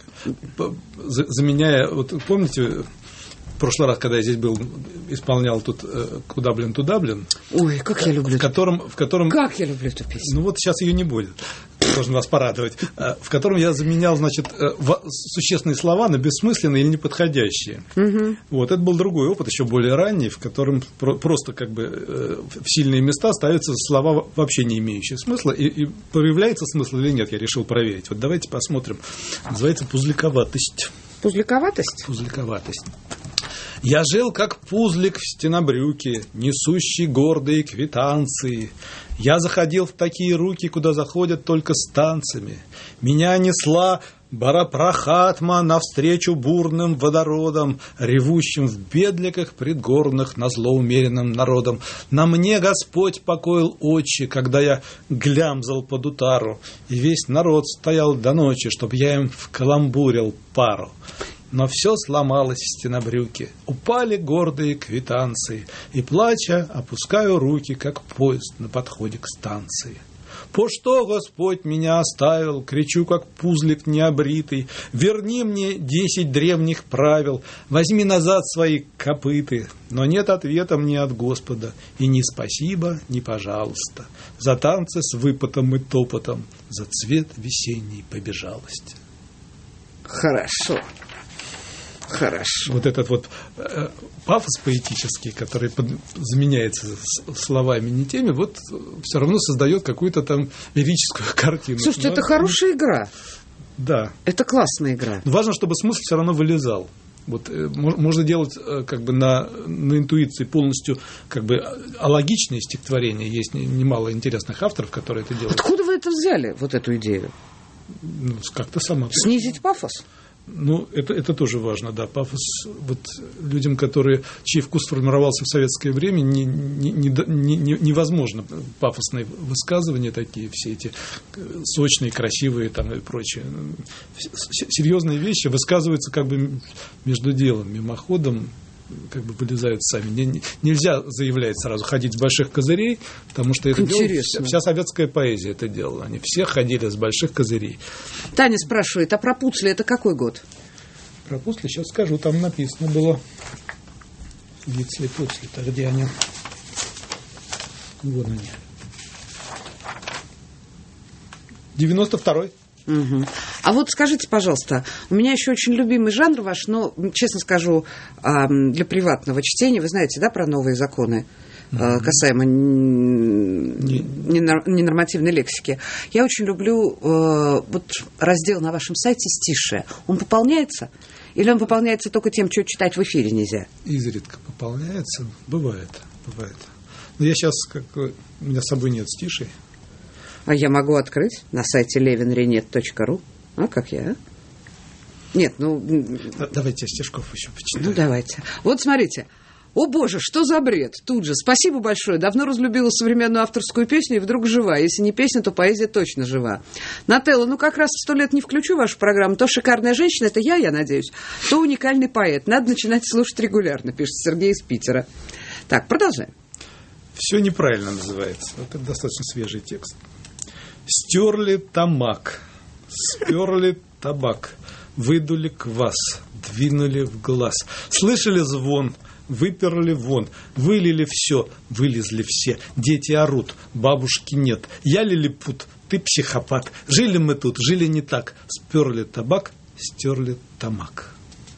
Заменяя, вот помните, в прошлый раз, когда я здесь был, исполнял тут «Куда, блин, туда, блин». Ой, как я люблю. В котором... Как я люблю эту песню. Ну вот сейчас ее не будет. Должен вас порадовать. В котором я заменял, значит, существенные слова на бессмысленные или неподходящие. Угу. Вот, это был другой опыт, еще более ранний, в котором просто как бы в сильные места ставятся слова, вообще не имеющие смысла. И появляется смысл или нет, я решил проверить. Вот давайте посмотрим. Называется «Пузляковатость». Пузляковатость? Пузляковатость. Я жил, как пузлик в стенобрюке, несущий гордые квитанции. Я заходил в такие руки, куда заходят только с танцами. Меня несла Барапрахатма навстречу бурным водородам, ревущим в бедликах предгорных назло умеренным народом. На мне Господь покоил очи, когда я глямзал под утару, и весь народ стоял до ночи, чтоб я им вкаламбурил пару. Но все сломалось в стенобрюке, упали гордые квитанции, и, плача, опускаю руки, как поезд на подходе к станции. «По что Господь меня оставил?» — кричу, как пузлик необритый. «Верни мне 10 древних правил, возьми назад свои копыты». Но нет ответа мне от Господа, и ни спасибо, ни пожалуйста, за танцы с выпотом и топотом, за цвет весенней побежалости. Хорошо. Хорошо. Вот этот вот пафос поэтический, который заменяется словами не теми, вот все равно создает какую-то там лирическую картину. Слушайте, это хорошая игра. Да. Это классная игра. Важно, чтобы смысл все равно вылезал. Вот можно делать как бы на интуиции полностью как бы алогичные стихотворения. Есть немало интересных авторов, которые это делают. Откуда вы это взяли, вот эту идею? Ну, как-то сама. Снизить пафос? Ну, это тоже важно, да. Пафос вот людям, чей вкус формировался в советское время, невозможно пафосные высказывания такие, все эти сочные, красивые там и прочее. Серьезные вещи высказываются как бы между делом, мимоходом, как бы вылезают сами. Нельзя заявлять сразу, ходить с больших козырей, потому что это делала вся советская поэзия это делала. Они все ходили с больших козырей. Таня спрашивает, а про Пуцли это какой год? Про Пуцли сейчас скажу, там написано было. Гицли, Пуцли-то, где они? Вон они. 92-й. Угу. А вот скажите, пожалуйста, у меня еще очень любимый жанр ваш, но, честно скажу, для приватного чтения, вы знаете, да, про новые законы, касаемо ненормативной лексики. Я очень люблю вот раздел на вашем сайте «Стишие». Он пополняется? Или он пополняется только тем, что читать в эфире нельзя? Изредка пополняется. Бывает. Но я сейчас, у меня с собой нет стишей. А я могу открыть на сайте levinrenet.ru. А как я? Нет, Давайте стишков еще почитаем. Ну, давайте. Вот смотрите. О, боже, что за бред? Тут же. Спасибо большое. Давно разлюбила современную авторскую песню и вдруг жива. Если не песня, то поэзия точно жива. Нателла, как раз в 100 лет не включу вашу программу. То шикарная женщина, это я надеюсь, то уникальный поэт. Надо начинать слушать регулярно, пишет Сергей из Питера. Так, продолжаем. Все неправильно называется. Это достаточно свежий текст. Стерли тамак, сперли табак, выдули квас, двинули в глаз. Слышали звон, выперли вон, вылили все, вылезли все. Дети орут, бабушки нет. Я лилипут, ты психопат. Жили мы тут, жили не так. Сперли табак, стерли тамак.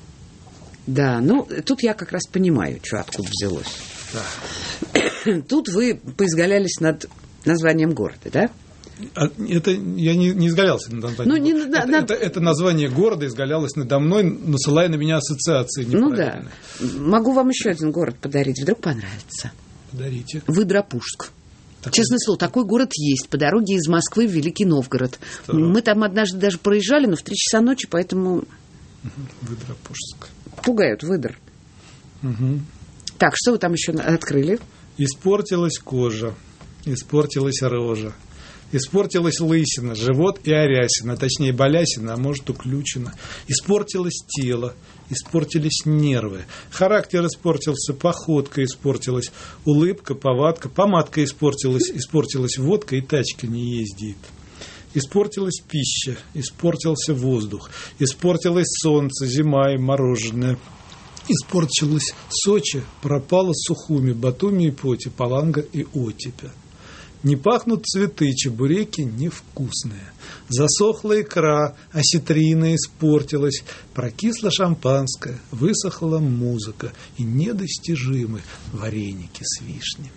Да, тут я как раз понимаю, что откуда взялось. Да. Тут вы поизгалялись над названием города, да? Это я не изгалялся над названием. Это название города изгалялось надо мной, насылая на меня ассоциации неправильные. Ну да. Могу вам еще один город подарить, вдруг понравится. Подарите. Выдропужск. Честное слово, такой город есть по дороге из Москвы в Великий Новгород. Здорово. Мы там однажды даже проезжали, но в 3 часа ночи, поэтому... Выдропужск. Пугают, выдр. Угу. Так, что вы там еще открыли? Испортилась кожа, испортилась рожа. Испортилась лысина, живот и орясина, точнее балясина, а может уключена. Испортилось тело, испортились нервы. Характер испортился, походка испортилась, улыбка, повадка, помадка испортилась водка и тачка не ездит. Испортилась пища, испортился воздух, испортилось солнце, зима и мороженое. Испортилась Сочи, пропала Сухуми, Батуми и Поти, Паланга и Оттепя. Не пахнут цветы, чебуреки невкусные. Засохла икра, осетрина испортилась. Прокисло шампанское, высохла музыка. И недостижимы вареники с вишнями.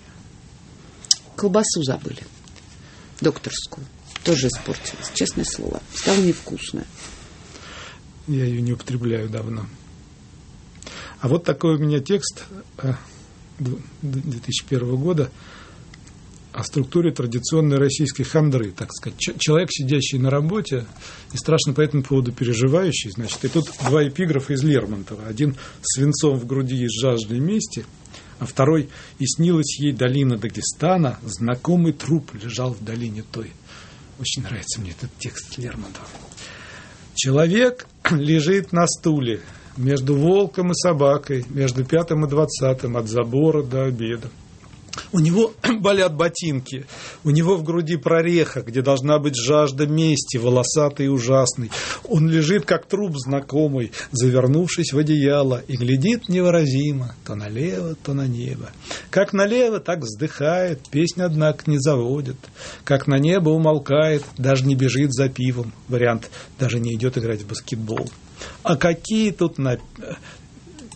Колбасу забыли. Докторскую. Тоже испортилась, честное слово. Стало невкусно. Я ее не употребляю давно. А вот такой у меня текст 2001 года о структуре традиционной российской хандры, так сказать. Человек, сидящий на работе и страшно по этому поводу переживающий, значит. И тут 2 эпиграфа из Лермонтова. Один свинцом в груди и с жаждой мести, а второй «И снилась ей долина Дагестана, знакомый труп лежал в долине той». Очень нравится мне этот текст Лермонтова. Человек лежит на стуле между волком и собакой, между 5 и 20, от забора до обеда. У него болят ботинки, у него в груди прореха, где должна быть жажда мести, волосатый и ужасный. Он лежит, как труп знакомый, завернувшись в одеяло, и глядит невыразимо то налево, то на небо. Как налево, так вздыхает, песня, однако, не заводит. Как на небо умолкает, даже не бежит за пивом. Вариант, даже не идет играть в баскетбол. А какие тут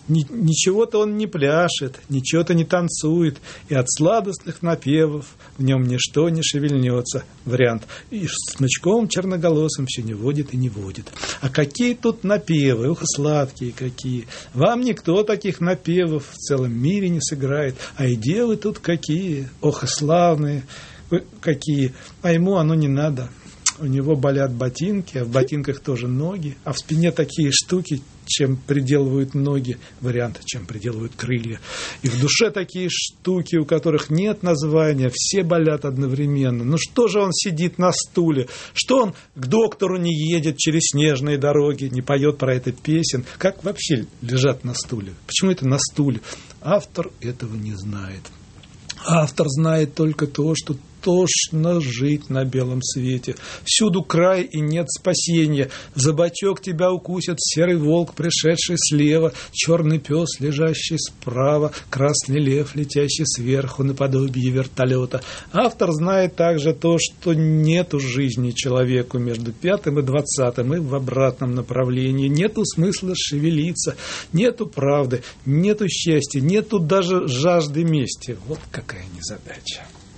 Ничего-то он не пляшет, ничего-то не танцует, и от сладостных напевов в нем ничто не шевельнется. Вариант. И смычком черноголосым все не водит и не водит. А какие тут напевы, ух, сладкие какие. Вам никто таких напевов в целом мире не сыграет. А и девы тут какие, ох, и славные какие. А ему оно не надо. У него болят ботинки, а в ботинках тоже ноги, а в спине такие штуки, чем приделывают ноги, вариант, чем приделывают крылья. И в душе такие штуки, у которых нет названия, все болят одновременно. Ну что же он сидит на стуле? Что он к доктору не едет через снежные дороги, не поет про это песен? Как вообще лежат на стуле? Почему это на стуле? Автор этого не знает. Автор знает только то, что тошно жить на белом свете. Всюду край и нет спасения. За бочок тебя укусит серый волк, пришедший слева, черный пес, лежащий справа, красный лев, летящий сверху наподобие вертолета. Автор знает также то, что нету жизни человеку между 5 и 20 и в обратном направлении. Нету смысла шевелиться, нету правды, нету счастья, нету даже жажды мести. Вот какая незадача.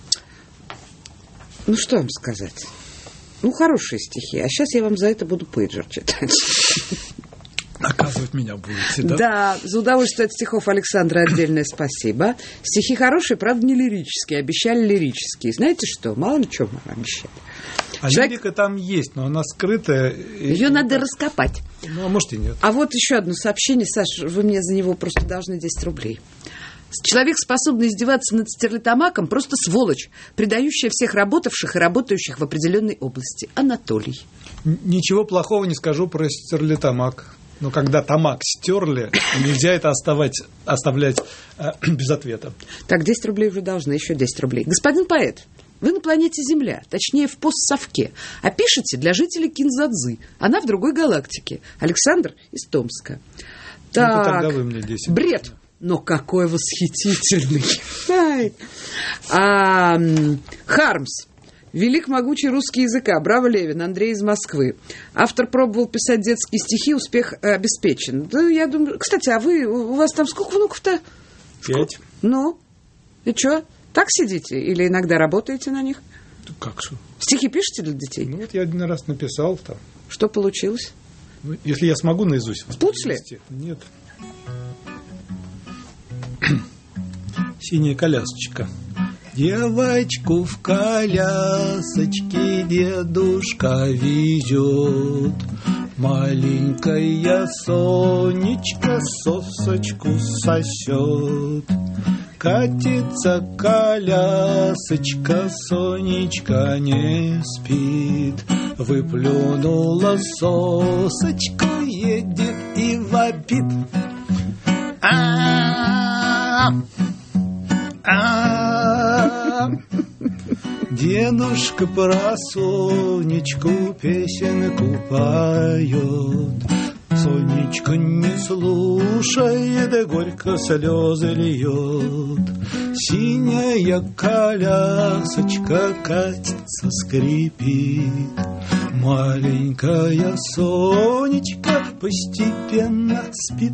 Ну, что вам сказать? Ну, хорошие стихи. А сейчас я вам за это буду пейджер читать. Наказывать меня будете, да? Да, за удовольствие от стихов Александра отдельное спасибо. Стихи хорошие, правда, не лирические. Обещали лирические. Знаете что? Мало ли чего мы обещали. А лирика там есть, но она скрытая. Ее надо раскопать. Ну, а может и нет. А вот еще одно сообщение. Саш, вы мне за него просто должны 10 рублей. Человек, способный издеваться над Стерлитамаком, просто сволочь, предающая всех работавших и работающих в определенной области. Анатолий. Ничего плохого не скажу про Стерлитамак. Но когда тамак стерли, нельзя это оставлять без ответа. Так, 10 рублей уже должны, еще 10 рублей. Господин поэт, вы на планете Земля, точнее в постсовке, а пишете для жителей Кинзадзы. Она в другой галактике. Александр из Томска. Так, тогда вы мне 10. Бред. Но какой восхитительный. Хармс. Велик могучий русский языка. Браво, Левин. Андрей из Москвы. Автор пробовал писать детские стихи, успех обеспечен. Да, я думаю... Кстати, а у вас там сколько внуков-то? 5. Ну, и что? Так сидите? Или иногда работаете на них? Как же? Стихи пишете для детей? Ну, вот я один раз написал там. Что получилось? Ну, если я смогу наизусть. Спуцли? Нет. Синяя колясочка. Девочку в колясочке дедушка везет. Маленькая Сонечка сосочку сосет. Катится колясочка, Сонечка не спит. Выплюнула сосочку, едет и вопит. Дедушка про Сонечку песенку поет. Сонечка не слушает, горько слезы льет. Синяя колясочка катится, скрипит. Маленькая Сонечка постепенно спит.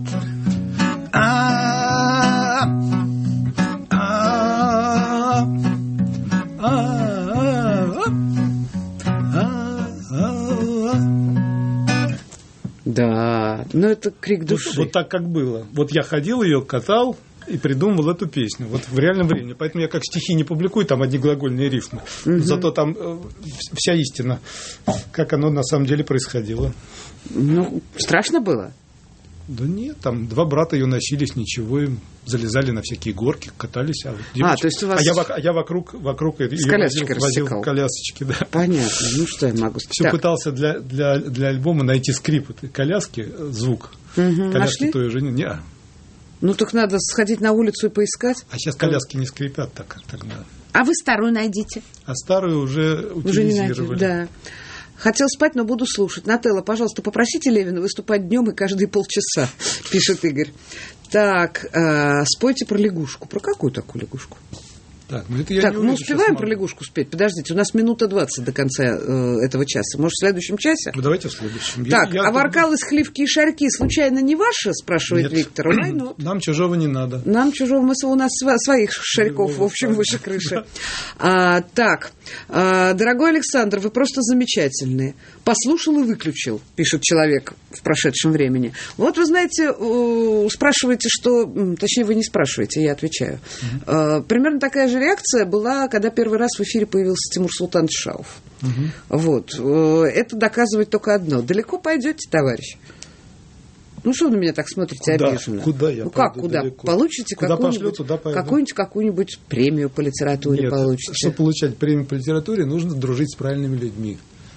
Да, но это крик души. Вот так, как было. Вот я ходил ее, катал и придумывал эту песню. Вот в реальном времени. Поэтому я как стихи не публикую, там одни глагольные рифмы. Зато там вся истина, как оно на самом деле происходило. Ну, страшно было? Да нет, там 2 брата ее носились, ничего, им залезали на всякие горки, катались. А, вот то есть у вас... я вокруг ее возил колясочки. Да. Понятно, ну что я могу сказать. Все пытался для альбома найти скрип этой коляски, звук. Коляски нашли? той уже нет. Ну так надо сходить на улицу и поискать. А сейчас коляски не скрипят так, как тогда. А вы старую найдите. А старую уже утилизировали. Да. Хотел спать, но буду слушать. Нателла, пожалуйста, попросите Левина выступать днем и каждые полчаса, пишет Игорь. Так, спойте про лягушку. Про какую такую лягушку? Так, это я так, не мы уверен, успеваем про лягушку спеть? Подождите, у нас минута 20 до конца этого часа. Может, в следующем часе? Ну, давайте в следующем. Так, а Варкал из Хливки и Шарьки случайно не ваши, спрашивает Нет. Виктор? Ну, нам чужого не надо. нам чужого, у нас своих шарьков, в общем, выше крыши. Так, дорогой Александр, вы просто замечательные. Послушал и выключил, пишет человек в прошедшем времени. Вот вы знаете, спрашиваете, что... Точнее, вы не спрашиваете, я отвечаю. Примерно такая же реакция была, когда первый раз в эфире появился Тимур Султанович Шаов. Вот. Это доказывает только одно. Далеко пойдете, товарищ? Ну, что вы на меня так смотрите обиженно? Куда я Ну, как, пойду куда? далеко? Получите Куда пошлют, туда пойду. какую-нибудь премию по литературе? Нет, получите? чтобы получать премию по литературе, нужно дружить с правильными людьми.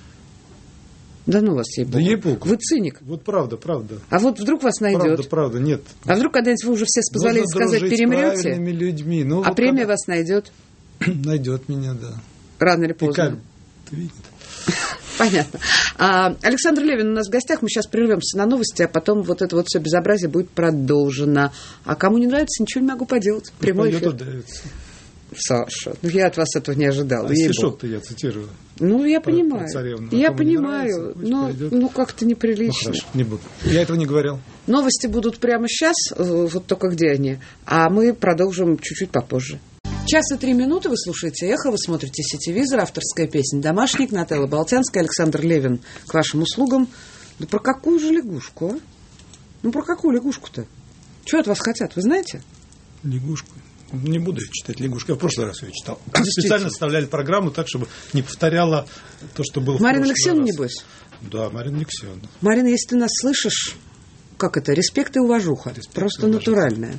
Да ну вас, ей-богу. Да ей-богу. Вы циник. Вот правда. А вот вдруг вас найдет. Правда, нет. А вдруг когда-нибудь вы уже все, позволяете сказать, перемрете? С правильными людьми. Ну, а вот премия вас найдет? Найдет меня, да. Рано или И поздно. как? Видит. Понятно. Александр Левин у нас в гостях. Мы сейчас прервемся на новости, а потом вот это вот все безобразие будет продолжено. А кому не нравится, ничего не могу поделать. Прямой эфир. Саша, ну я от вас этого не ожидала. А стишок-то я цитирую. Ну, я понимаю. Я понимаю. Нравится, ну, как-то неприлично. Ну, хорошо, не буду. Я этого не говорил. Новости будут прямо сейчас, вот только где они. А мы продолжим чуть-чуть попозже. 1:03 вы слушаете «Эхо», вы смотрите «Сетевизор», авторская песня «Домашник», Нателла Болтянская, Александр Левин к вашим услугам. Да про какую же лягушку, а? Ну, про какую лягушку-то? Чего от вас хотят, вы знаете? Лягушку. Не буду я читать лягушку. Я в прошлый раз ее читал. Специально составляли программу так, чтобы не повторяла то, что было в прошлый раз. Марина Алексеевна, небось? Да, Марина Алексеевна. Марина, если ты нас слышишь, как это? Респект и уважуха. Респект просто натуральная.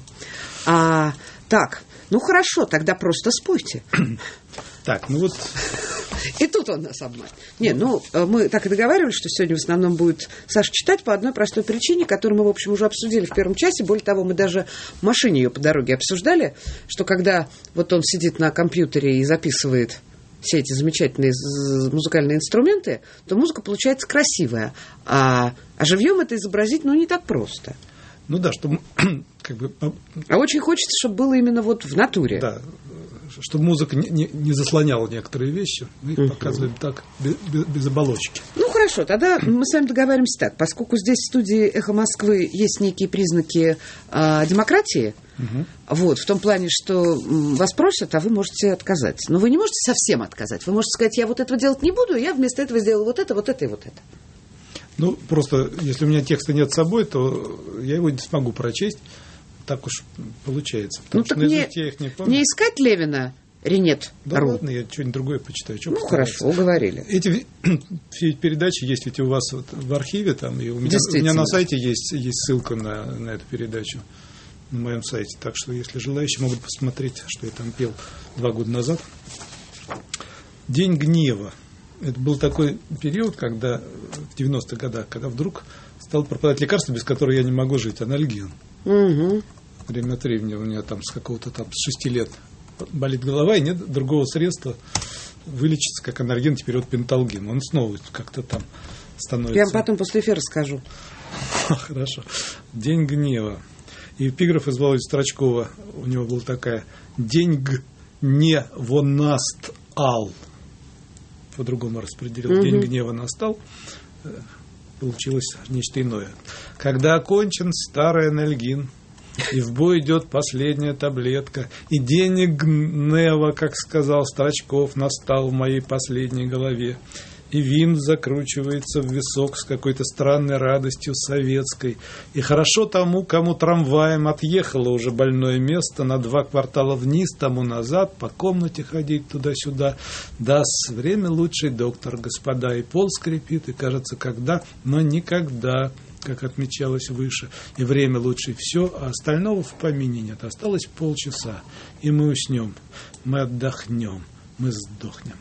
Так, ну хорошо, тогда просто спойте. Так, ну вот... И тут он нас обманет. Не, ну, мы так и договаривались, что сегодня в основном будет Саша читать по одной простой причине, которую мы, в общем, уже обсудили в первом часе. Более того, мы даже в машине ее по дороге обсуждали, что когда вот он сидит на компьютере и записывает все эти замечательные музыкальные инструменты, то музыка получается красивая. А живьем это изобразить, ну, не так просто. Ну да, чтобы как бы... А очень хочется, чтобы было именно вот в натуре. Да, чтобы музыка не заслоняла некоторые вещи. Мы их показываем так, без оболочки. Ну, хорошо, тогда мы с вами договариваемся так. Поскольку здесь в студии «Эхо Москвы» есть некие признаки демократии, вот, в том плане, что вас просят, а вы можете отказать. Но вы не можете совсем отказать. Вы можете сказать, я вот этого делать не буду, я вместо этого сделаю вот это и вот это. Ну, просто, если у меня текста нет с собой, то я его не смогу прочесть. Так уж получается. Ну, так я их не помню. Не искать Левина, Ренет. Да ладно, я что-нибудь другое почитаю. Ну, хорошо, уговорили. Все эти передачи есть ведь у вас вот в архиве, там, и у меня на сайте есть ссылка на эту передачу, на моем сайте. Так что, если желающие, могут посмотреть, что я там пел 2 года назад. «День гнева». Это был такой период, когда в 90-х годах, когда вдруг стал пропадать лекарство, без которого я не могу жить, анальгин. Время от времени у меня там с какого-то там с 6 лет болит голова, и нет другого средства вылечиться, как анальгин, теперь вот пенталгин. Он снова как-то там становится... Я вам потом после эфира скажу. Хорошо. «День гнева». И эпиграф из Володи Строчкова у него была такая: «День гнева настал». По-другому распределил. День гнева настал. Получилось нечто иное. Когда окончен старый анальгин, и в бой идет последняя таблетка, и день гнева, как сказал Строчков, настал в моей последней голове, и винт закручивается в висок с какой-то странной радостью советской, и хорошо тому, кому трамваем отъехало уже больное место на 2 квартала вниз, тому назад, по комнате ходить туда-сюда, даст время лучший доктор, господа, и пол скрипит, и кажется, когда, но никогда, как отмечалось выше, и время лучше все, а остального в помине нет, осталось полчаса, и мы уснем, мы отдохнем, мы сдохнем».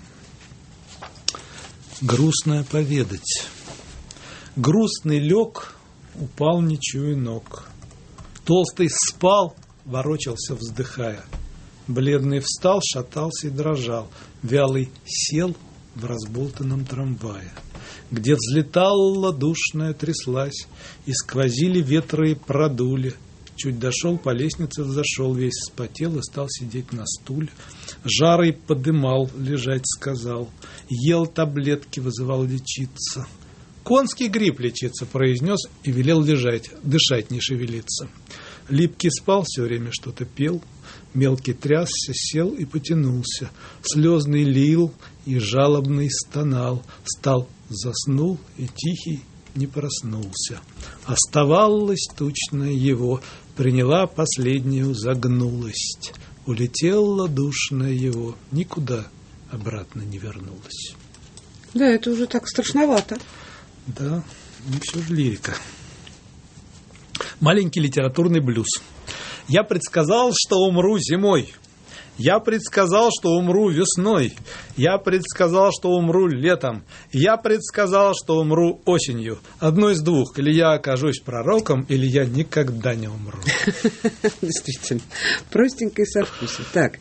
Грустное поведать. Грустный лег, упал, не чуя ног. Толстый спал, ворочался, вздыхая. Бледный встал, шатался и дрожал. Вялый сел в разболтанном трамвае, где взлетала душная тряслась, и сквозили ветры и продули. Чуть дошел, по лестнице взошел, весь вспотел и стал сидеть на стуле. Жарой подымал, лежать сказал. Ел таблетки, вызывал лечиться. Конский грипп лечиться произнес и велел лежать, дышать не шевелиться. Липкий спал, все время что-то пел. Мелкий трясся, сел и потянулся. Слезный лил и жалобный стонал. Стал, заснул и тихий не проснулся. Оставалась тучная его, приняла последнюю загнулость. Улетела душная его, никуда обратно не вернулась. Да, это уже так страшновато. Да, ну все же лирика. Маленький литературный блюз. Я предсказал, что умру зимой. Я предсказал, что умру весной. Я предсказал, что умру летом. Я предсказал, что умру осенью. Одно из двух. Или я окажусь пророком, или я никогда не умру. Действительно. Простенько и со вкусом. Так.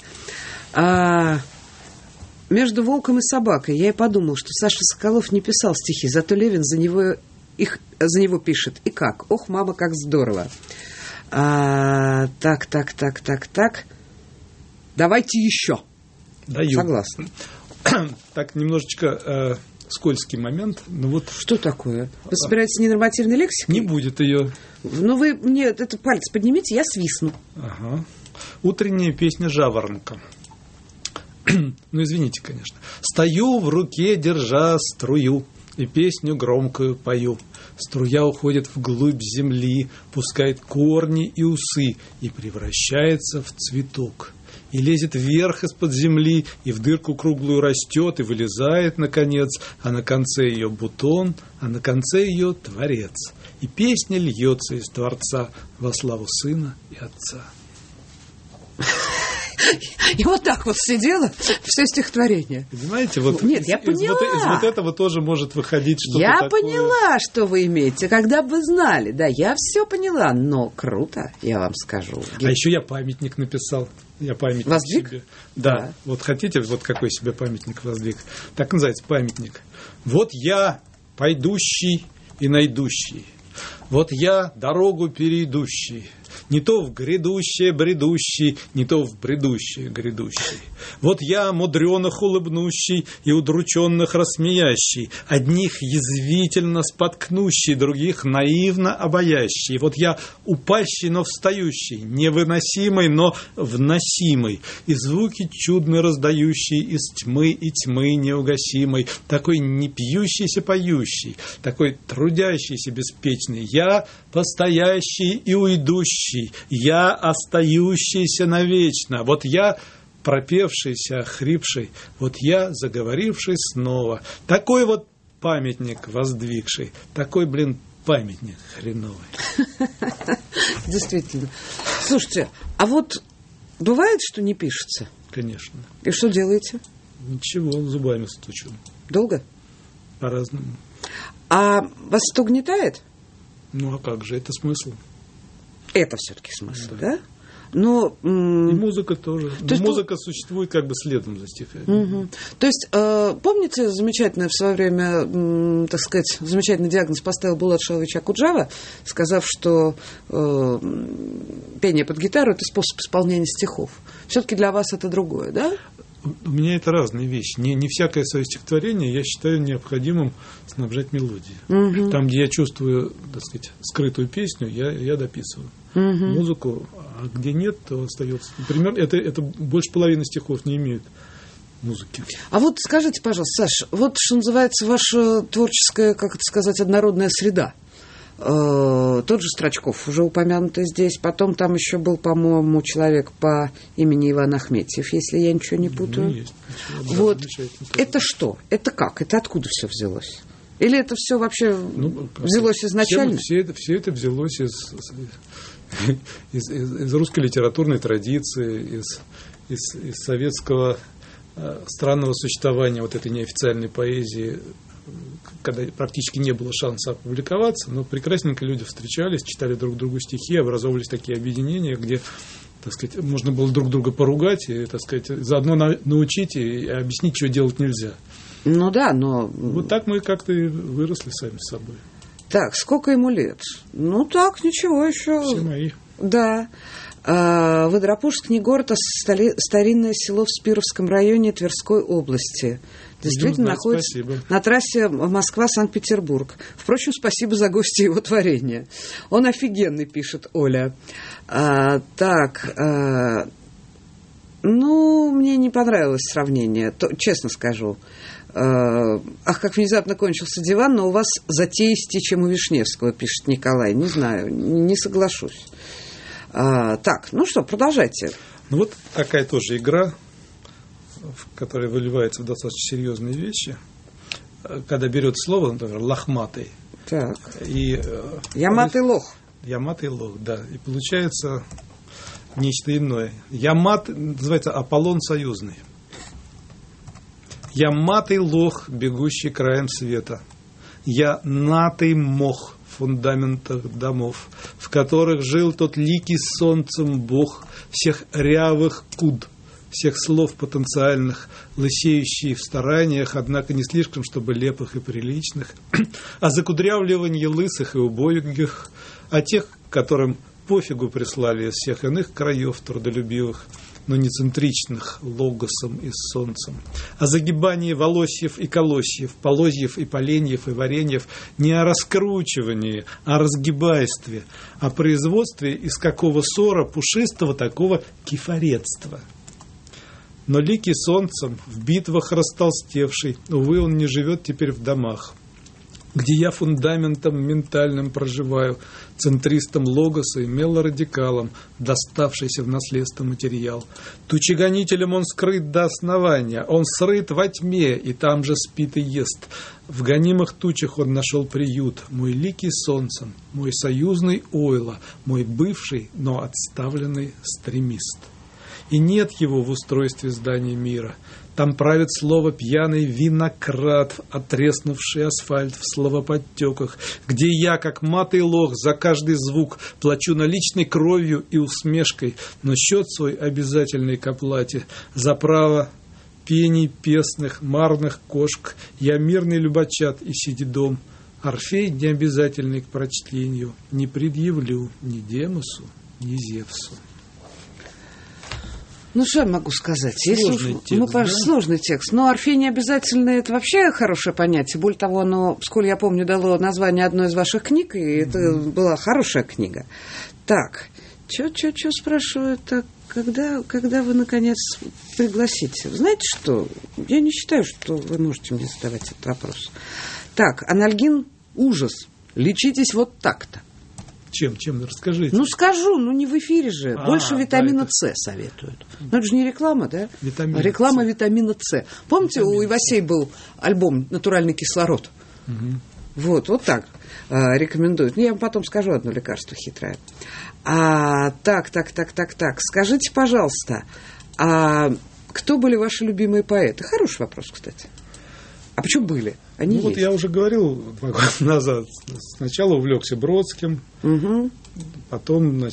Между волком и собакой я и подумал, что Саша Соколов не писал стихи, зато Левин за него пишет. И как? Ох, мама, как здорово. Так. Давайте еще. Даю. Согласна. Так, немножечко скользкий момент. Ну, вот... Что такое? Вы собираетесь ненормативной лексикой? Не будет ее. Ну, вы мне этот палец поднимите, я свистну. Ага. Утренняя песня жаворонка. Ну, извините, конечно. Стою в руке, держа струю, и песню громкую пою. Струя уходит вглубь земли, пускает корни и усы, и превращается в цветок. И лезет вверх из-под земли, и в дырку круглую растет, и вылезает, наконец, а на конце ее бутон, а на конце ее творец. И песня льется из Творца во славу Сына и Отца. И вот так вот сидела все стихотворение. Понимаете, вот нет, я поняла. Из вот этого тоже может выходить что-то я такое. Я поняла, что вы имеете, когда бы знали. Да, я все поняла, но круто, я вам скажу. А еще я памятник написал. Я памятник воздвиг? себе. Да. Вот хотите, вот какой себе памятник воздвиг? Так называется памятник. Вот я, пойдущий и найдущий. Вот я, дорогу перейдущий. Не то в грядущее бредущий, не то в бредущее грядущий. Вот я, мудреных улыбнущий и удрученных рассмеящий, одних язвительно споткнущий, других наивно обаящий. Вот я, упащий, но встающий, невыносимый, но вносимый, и звуки чудно раздающий из тьмы и тьмы неугасимой, такой не пьющийся поющий, такой трудящийся беспечный. Я, постоящий и уйдущий, я, остающийся навечно. Вот я, пропевшийся, охрипший, вот я, заговоривший снова. Такой вот памятник воздвигший, такой, памятник хреновый. Действительно. Слушайте, а вот бывает, что не пишется? Конечно. И что делаете? Ничего, зубами стучу. Долго? По-разному. А вас это угнетает? Ну, а как же, это смысл. Это все-таки смысл, да? Но, и музыка тоже. То есть, музыка существует как бы следом за стихами. Угу. То есть, помните замечательное в свое время, так сказать, замечательный диагноз поставил Булат Шалович Акуджава, сказав, что пение под гитару – это способ исполнения стихов. Все-таки для вас это другое, да? У меня это разные вещи. Не всякое свое стихотворение я считаю необходимым снабжать мелодией. Угу. Там, где я чувствую, так сказать, скрытую песню, я дописываю музыку, а где нет, то остается. Например, это больше половины стихов не имеют музыки. А вот скажите, пожалуйста, Саш, вот что называется ваша творческая, как это сказать, однородная среда. Тот же Строчков, уже упомянутый здесь. Потом там еще был, по-моему, человек по имени Иван Ахметьев, если я ничего не путаю. Ну, есть. Вот. Это что? Это как? Это откуда все взялось? Или это все вообще взялось изначально? Все это взялось из русской литературной традиции, из советского странного существования вот этой неофициальной поэзии, когда практически не было шанса опубликоваться, но прекрасненько люди встречались, читали друг другу стихи, образовывались такие объединения, где, так сказать, можно было друг друга поругать и, так сказать, заодно научить и объяснить, что делать нельзя. Ну да, но... Вот так мы как-то и выросли сами с собой. Так, сколько ему лет? Ну так, ничего еще. Все мои. Да. Водоропожск не город, а старинное село в Спировском районе Тверской области. Действительно находится на трассе Москва-Санкт-Петербург. Впрочем, спасибо за гостя его творения. Он офигенный, пишет Оля. Мне не понравилось сравнение, честно скажу. Ах, как внезапно кончился диван, но у вас затеистее, чем у Вишневского, пишет Николай. Не знаю, не соглашусь. Так, ну что, продолжайте. Ну вот такая тоже игра, которая выливается в достаточно серьезные вещи. Когда берет слово, например, лохматый. Так. Яматый лох. Яматый лох, да. И получается нечто иное. Ямат называется Аполлон союзный. Яматый лох, бегущий краем света. Я натый мох в фундаментах домов, в которых жил тот ликий солнцем бог всех рявых куд, всех слов потенциальных, лысеющие в стараниях, однако не слишком, чтобы лепых и приличных, о закудрявливании лысых и убогих, о тех, которым пофигу прислали из всех иных краев трудолюбивых, но не центричных логосом и солнцем, о загибании волосьев и колосьев, полозьев и поленьев и вареньев, не о раскручивании, а о разгибайстве, о производстве из какого сора пушистого такого кефаретства. Но ликий солнцем, в битвах растолстевший, увы, он не живет теперь в домах, где я фундаментом ментальным проживаю, центристом логоса и мелорадикалом, доставшийся в наследство материал. Тучегонителем он скрыт до основания, он срыт во тьме, и там же спит и ест. В гонимых тучах он нашел приют, мой ликий солнцем, мой союзный ойло, мой бывший, но отставленный стремист. И нет его в устройстве здания мира. Там правит слово пьяный винократ, отреснувший асфальт в словоподтеках, где я, как матый лох, за каждый звук плачу наличной кровью и усмешкой, но счет свой обязательный к оплате за право пений песных, марных кошек. Я мирный любачат и сидидом, Орфей необязательный к прочтению, не предъявлю ни Демосу, ни Зевсу. Ну, что я могу сказать? Сложный текст, да? Сложный текст. Но Орфей не обязательно, это вообще хорошее понятие. Более того, оно, сколько я помню, дало название одной из ваших книг, и это была хорошая книга. Так, что спрашиваю, так, когда вы, наконец, пригласите? Знаете что? Я не считаю, что вы можете мне задавать этот вопрос. Так, анальгин – ужас. Лечитесь вот так-то. Чем? Расскажите. Ну, скажу, не в эфире же. Больше витамина С советуют. Но это же не реклама, да? Реклама витамина С. Помните, у Ивасей был альбом «Натуральный кислород»? Угу. Вот так рекомендуют. Я вам потом скажу одно лекарство хитрое. Так. Скажите, пожалуйста, кто были ваши любимые поэты? Хороший вопрос, кстати. А почему были? Они есть. Вот я уже говорил 2 года назад. Сначала увлекся Бродским, угу. Потом,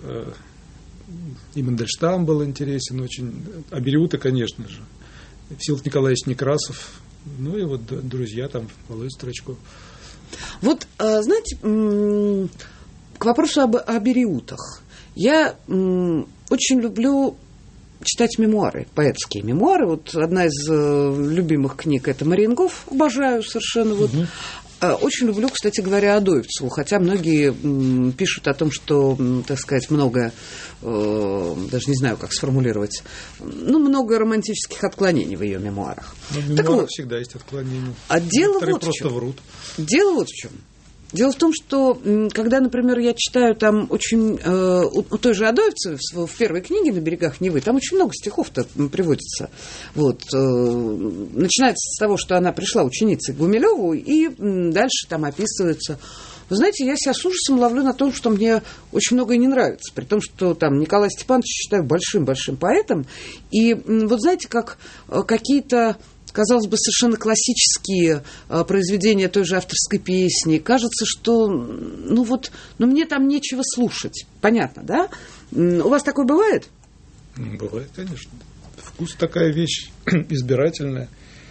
и Мандельштам был интересен очень, а Бериута, конечно же, Всеволод Николаевич Некрасов, ну и вот друзья там, Володя Строчков. Вот, знаете, к вопросу о Бериутах. Я очень люблю читать мемуары, поэтские мемуары. Вот одна из любимых книг – это Мариенгоф. Обожаю совершенно. Угу. Очень люблю, кстати говоря, Адоевцеву, хотя многие пишут о том, что, так сказать, много, даже не знаю, как сформулировать, много романтических отклонений в ее мемуарах. Но в мемуарах всегда есть отклонения. А дело вот просто врут. Дело вот в чем. Дело в том, что когда, например, я читаю там очень у той же Адоевцевой в первой книге «На берегах Невы», там очень много стихов-то приводится. Начинается с того, что она пришла ученицей к Гумилеву, и дальше там описывается. Вы знаете, я себя с ужасом ловлю на том, что мне очень многое не нравится, при том, что там Николая Степановича считаю большим-большим поэтом. И вот знаете, как какие-то, казалось бы, совершенно классические произведения той же авторской песни. Кажется, что, мне там нечего слушать. Понятно, да? У вас такое бывает? Бывает, конечно. Вкус такая вещь избирательная.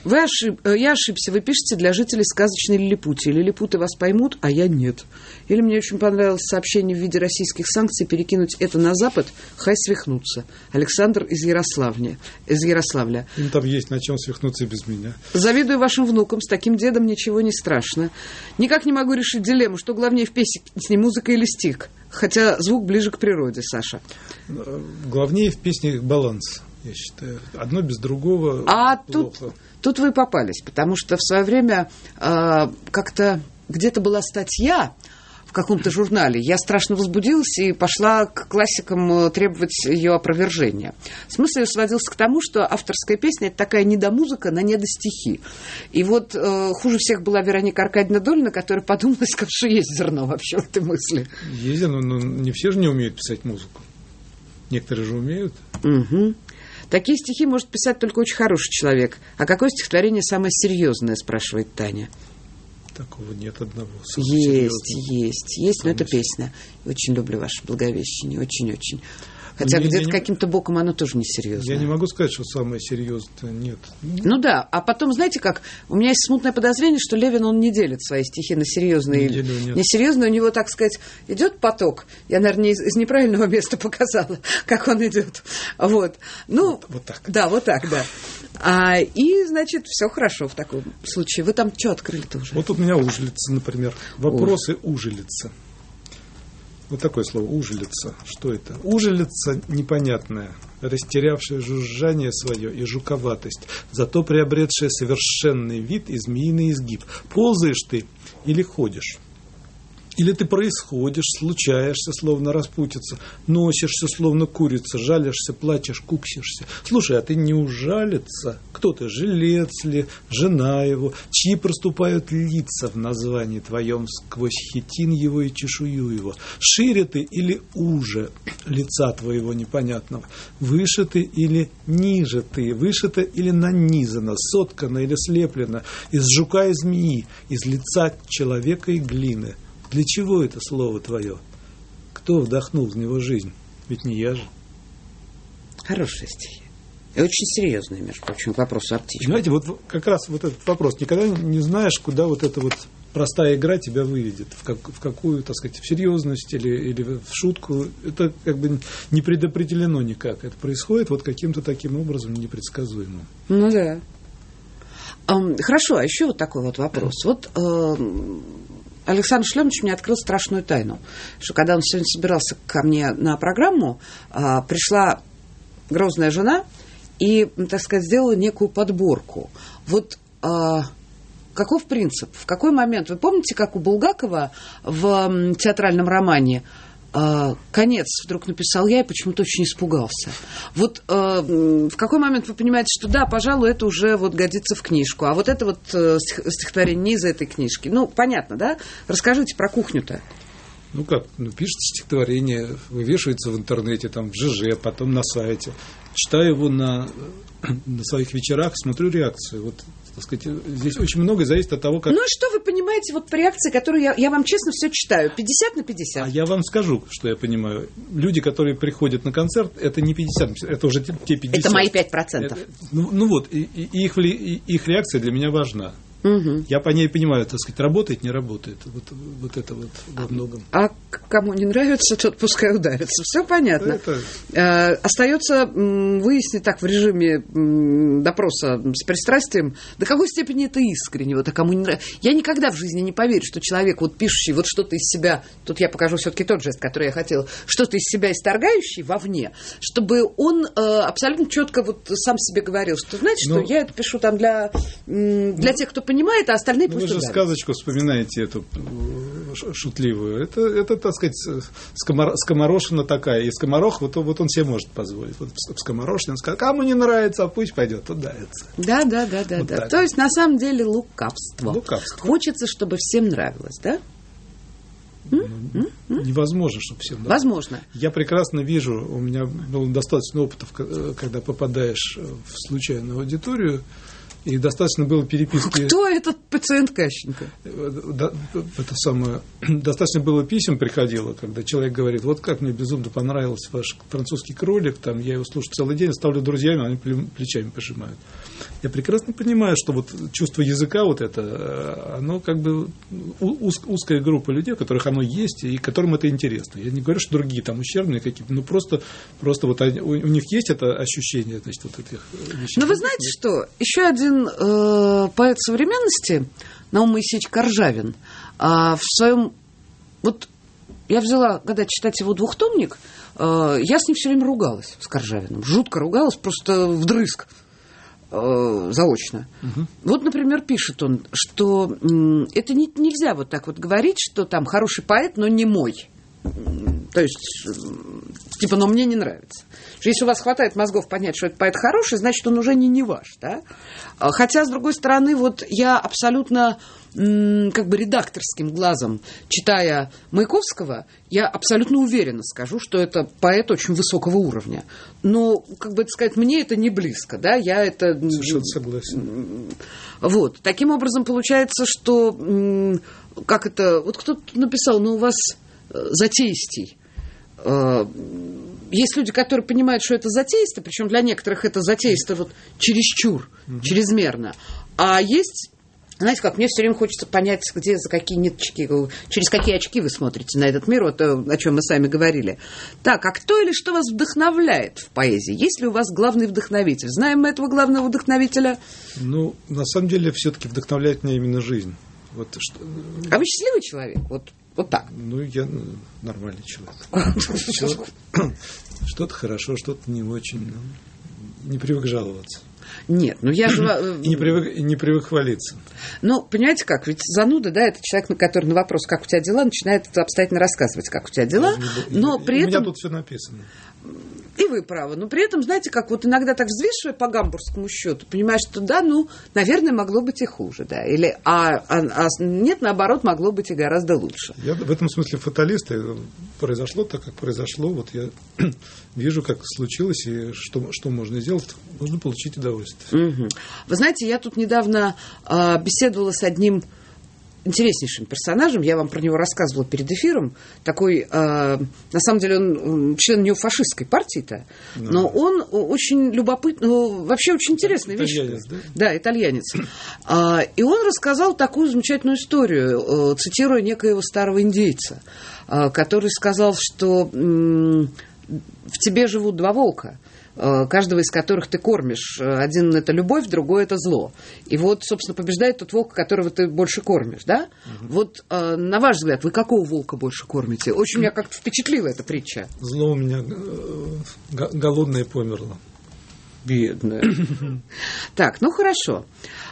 Я ошибся, вы пишете для жителей сказочной Лилипутии. Лилипуты вас поймут, а я нет. Или мне очень понравилось сообщение в виде российских санкций, перекинуть это на Запад, хай свихнутся. Александр из Ярославля. Им там есть на чем свихнуться и без меня. Завидую вашим внукам, с таким дедом ничего не страшно. Никак не могу решить дилемму, что главнее в песне, музыка или стих. Хотя звук ближе к природе, Саша. Главнее в песне баланс, я считаю. Одно без другого плохо. Тут вы попались, потому что в свое время как-то где-то была статья в каком-то журнале. Я страшно возбудилась и пошла к классикам требовать ее опровержения. Смысл ее сводился к тому, что авторская песня – это такая недомузыка на недостихи. И вот хуже всех была Вероника Аркадьевна Долина, которая подумала, что есть зерно вообще в этой мысли. Есть, но не все же не умеют писать музыку. Некоторые же умеют. Угу. Такие стихи может писать только очень хороший человек. А какое стихотворение самое серьезное, спрашивает Таня? Такого нет одного. Есть, но это песня. Очень люблю ваше Благовещение, очень-очень. Хотя где-то каким-то боком оно тоже несерьезное. Я не могу сказать, что самое серьезное нет. Ну да, а потом, знаете как, у меня есть смутное подозрение, что Левин, он не делит свои стихи на серьезные и несерьезные. У него, так сказать, идет поток. Я, наверное, из неправильного места показала, как он идет. Вот. Ну, вот так. Да, вот так, да. И, значит, все хорошо в таком случае. Вы там что открыли-то уже? Вот у меня ужелица, например. Вопросы ужелица. Вот такое слово «ужелица». Что это? Ужелица непонятная, растерявшая жужжание свое и жуковатость, зато приобретшая совершенный вид и змеиный изгиб. Ползаешь ты или ходишь? Или ты происходишь, случаешься, словно распутица, носишься, словно курица, жалишься, плачешь, куксишься. Слушай, а ты не ужалится? Кто ты, жилец ли, жена его? Чьи проступают лица в названии твоем сквозь хитин его и чешую его? Шире ты или уже лица твоего непонятного? Выше ты или ниже ты? Вышито или нанизано? Соткано или слеплено? Из жука и змеи, из лица человека и глины? Для чего это слово твое? Кто вдохнул в него жизнь? Ведь не я же. Хорошие стихи. И очень серьезные, между прочим, к вопросу о птичках. Знаете, вот как раз вот этот вопрос. Никогда не знаешь, куда вот эта вот простая игра тебя выведет. В какую, так сказать, в серьезность или в шутку. Это как бы не предопределено никак. Это происходит вот каким-то таким образом непредсказуемым. Ну да. Хорошо, а еще вот такой вот вопрос. Вот Александр Шлемович мне открыл страшную тайну, что когда он сегодня собирался ко мне на программу, пришла грозная жена и, так сказать, сделала некую подборку. Вот каков принцип? В какой момент? Вы помните, как у Булгакова в театральном романе конец вдруг написал я и почему-то очень испугался. Вот в какой момент вы понимаете, что да, пожалуй, это уже вот годится в книжку, а вот это вот стихотворение не из этой книжки. Ну, понятно, да? Расскажите про кухню-то. Ну как, пишется стихотворение, вывешивается в интернете, там в ЖЖ, потом на сайте. Читаю его на своих вечерах, смотрю реакцию. Вот, так сказать, здесь очень многое зависит от того, как... Ну и что вы понимаете вот по реакции, которую я вам честно все читаю, 50/50? А я вам скажу, что я понимаю. Люди, которые приходят на концерт, это не 50, это уже те 50. Это мои 5%. Это, ну вот, и их реакция для меня важна. Угу. Я по ней понимаю, так сказать, работает, не работает. Вот это вот во многом. А кому не нравится, тот пускай ударится. Все понятно. Остается выяснить так в режиме допроса с пристрастием, до какой степени это искренне, вот, а кому не нравится. Я никогда в жизни не поверю, что человек, вот пишущий вот что-то из себя, тут я покажу все-таки тот жест, который я хотела, что-то из себя исторгающий вовне, чтобы он абсолютно четко вот сам себе говорил, что, знаете, что я это пишу там для тех, кто понимает, а остальные пусть ударят. Вы же сказочку вспоминаете эту шутливую. Это, так сказать, скоморошина такая. И скоморох, вот он себе может позволить. Вот скоморошина сказал, кому не нравится, а пусть пойдет, ударится. Да. Вот то есть, на самом деле, лукавство. Хочется, чтобы всем нравилось, да? Невозможно, чтобы всем нравилось. Возможно. Я прекрасно вижу, у меня было достаточно опытов, когда попадаешь в случайную аудиторию, И достаточно было переписки. Кто этот пациент Кащенко? Это самое. Достаточно было писем приходило, когда человек говорит: вот как мне безумно понравился ваш французский кролик, там я его слушаю целый день, ставлю друзьями, они плечами пожимают. Я прекрасно понимаю, что вот чувство языка вот это, оно как бы узкая группа людей, у которых оно есть и которым это интересно. Я не говорю, что другие там ущербные какие-то, но просто вот у них есть это ощущение, значит, вот этих вещей. Но вы знаете что? Еще один поэт современности, Наум Моисеевич Коржавин, в своем... Вот я взяла, когда читать его двухтомник, я с ним все время ругалась, с Коржавиным. Жутко ругалась, просто вдрызг. Заочно. Угу. Вот, например, пишет он, что это нельзя вот так вот говорить, что там хороший поэт, но не мой. То есть, типа, но мне не нравится. Если у вас хватает мозгов понять, что этот поэт хороший, значит, он уже не ваш. Да? Хотя, с другой стороны, вот я абсолютно как бы редакторским глазом, читая Маяковского, я абсолютно уверенно скажу, что это поэт очень высокого уровня. Но, как бы это сказать, мне это не близко. Да? Я это... Совершенно согласен. Вот. Таким образом, получается, что... Как это... Вот кто-то написал, у вас затеистей. Есть люди, которые понимают, что это затеисто, причем для некоторых это затеисто вот чересчур, чрезмерно. А есть... Знаете, как мне все время хочется понять, где, за какие ниточки, через какие очки вы смотрите на этот мир, вот о чем мы сами говорили. Так, а кто или что вас вдохновляет в поэзии? Есть ли у вас главный вдохновитель? Знаем мы этого главного вдохновителя? На самом деле, все-таки вдохновляет меня именно жизнь. Вот что... А вы счастливый человек? Вот так? Я нормальный человек. Что-то хорошо, что-то не очень. Не привык жаловаться. Нет, я же... И не привык хвалиться. Понимаете как, ведь зануда, да, это человек, который на вопрос, как у тебя дела, начинает обстоятельно рассказывать, как у тебя дела, но при этом... У меня тут все написано. И вы правы. Но при этом, знаете, как вот иногда так взвешивая по гамбургскому счету, понимаешь, что да, наверное, могло быть и хуже, да. Или, нет, наоборот, могло быть и гораздо лучше. Я в этом смысле фаталист. Произошло так, как произошло. Вот я вижу, как случилось, и что можно сделать. Можно получить удовольствие. Угу. Вы знаете, я тут недавно беседовала с одним интереснейшим персонажем, я вам про него рассказывала перед эфиром, такой, на самом деле, он член неофашистской партии-то, но он очень любопытный, вообще очень интересная вещь. Итальянец, да? Да, итальянец. И он рассказал такую замечательную историю, цитируя некоего старого индейца, который сказал, что в тебе живут два волка, каждого из которых ты кормишь. Один – это любовь, другой – это зло. И вот, собственно, побеждает тот волк, которого ты больше кормишь, да? Угу. Вот, на ваш взгляд, вы какого волка больше кормите? Очень меня как-то впечатлила эта притча. Зло у меня голодное померло. Бедное. Так, хорошо.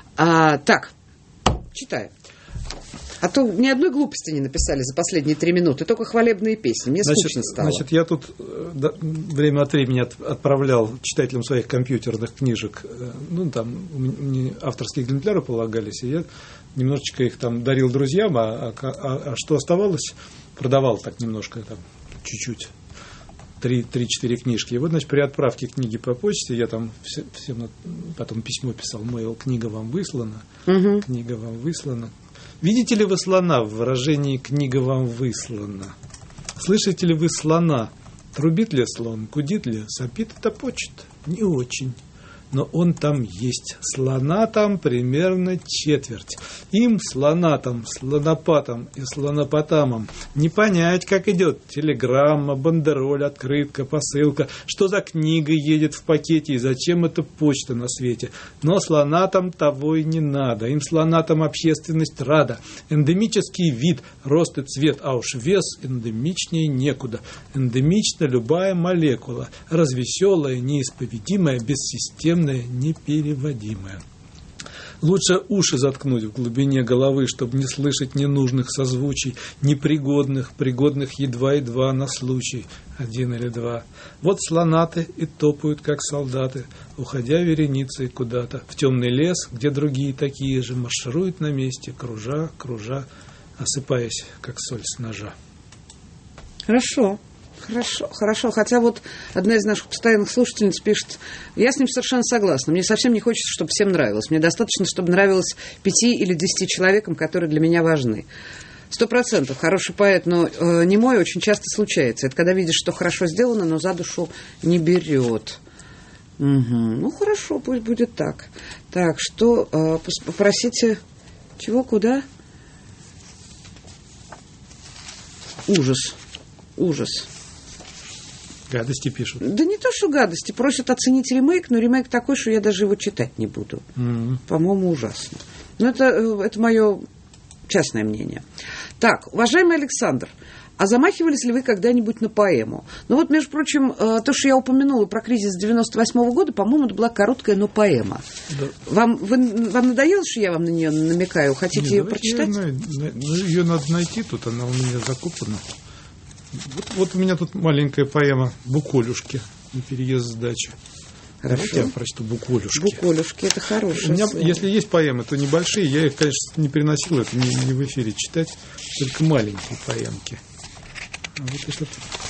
Так, читаю. А то ни одной глупости не написали за последние 3 минуты, только хвалебные песни. Мне скучно стало. Значит, я тут время от времени отправлял читателям своих компьютерных книжек, там мне авторские экземпляры полагались, и я немножечко их там дарил друзьям, а что оставалось, продавал так немножко, там, чуть-чуть. 3-4 книжки. И вот, значит, при отправке книги по почте я там всем потом письмо писал, книга вам выслана, книга вам выслана. Видите ли вы слона в выражении «книга вам выслана»? Слышите ли вы слона? Трубит ли слон, гудит ли, сопит и топочет? Не очень. Но он там есть. Слона там примерно четверть. Им, слонатам, слонопатам и слонопотамам, не понять, как идет телеграмма, бандероль, открытка, посылка, что за книга едет в пакете и зачем эта почта на свете. Но слонатам того и не надо. Им, слонатам, общественность рада. Эндемический вид, рост и цвет, а уж вес эндемичнее некуда. Эндемична любая молекула, развеселая, неисповедимая, бессистемная, непереводимое. Лучше уши заткнуть в глубине головы, чтобы не слышать ненужных созвучий, непригодных, пригодных едва-едва на случай, 1 или 2. Вот слонаты и топают, как солдаты, уходя вереницей куда-то, в темный лес, где другие такие же маршируют на месте, кружа, осыпаясь, как соль с ножа. Хорошо. Хорошо, хорошо. Хотя вот одна из наших постоянных слушательниц пишет, я с ним совершенно согласна. Мне совсем не хочется, чтобы всем нравилось. Мне достаточно, чтобы нравилось 5 или 10 человекам, которые для меня важны. 100%. Хороший поэт, но не мой, очень часто случается. Это когда видишь, что хорошо сделано, но за душу не берет. Угу. Ну, хорошо, пусть будет так. Так, что попросите... Чего, куда? Ужас. Ужас. Гадости пишут. Да не то, что гадости. Просят оценить ремейк, но ремейк такой, что я даже его читать не буду. По-моему, ужасно. Но это мое частное мнение. Так, уважаемый Александр, а замахивались ли вы когда-нибудь на поэму? Ну вот, между прочим, то, что я упомянула про кризис 98-го года, по-моему, это была короткая, но поэма. Да. Вам надоело, что я вам на нее намекаю? Хотите ее прочитать? Ее надо найти, тут она у меня закопана. Вот у меня тут маленькая поэма «Буколюшки» на переезд с дачи. Хорошо. Давайте я прочту «Буколюшки». «Буколюшки» — это хорошее. У меня, если есть поэмы, то небольшие. Я их, конечно, не переносил, это не в эфире читать, только маленькие поэмки. А вот этот,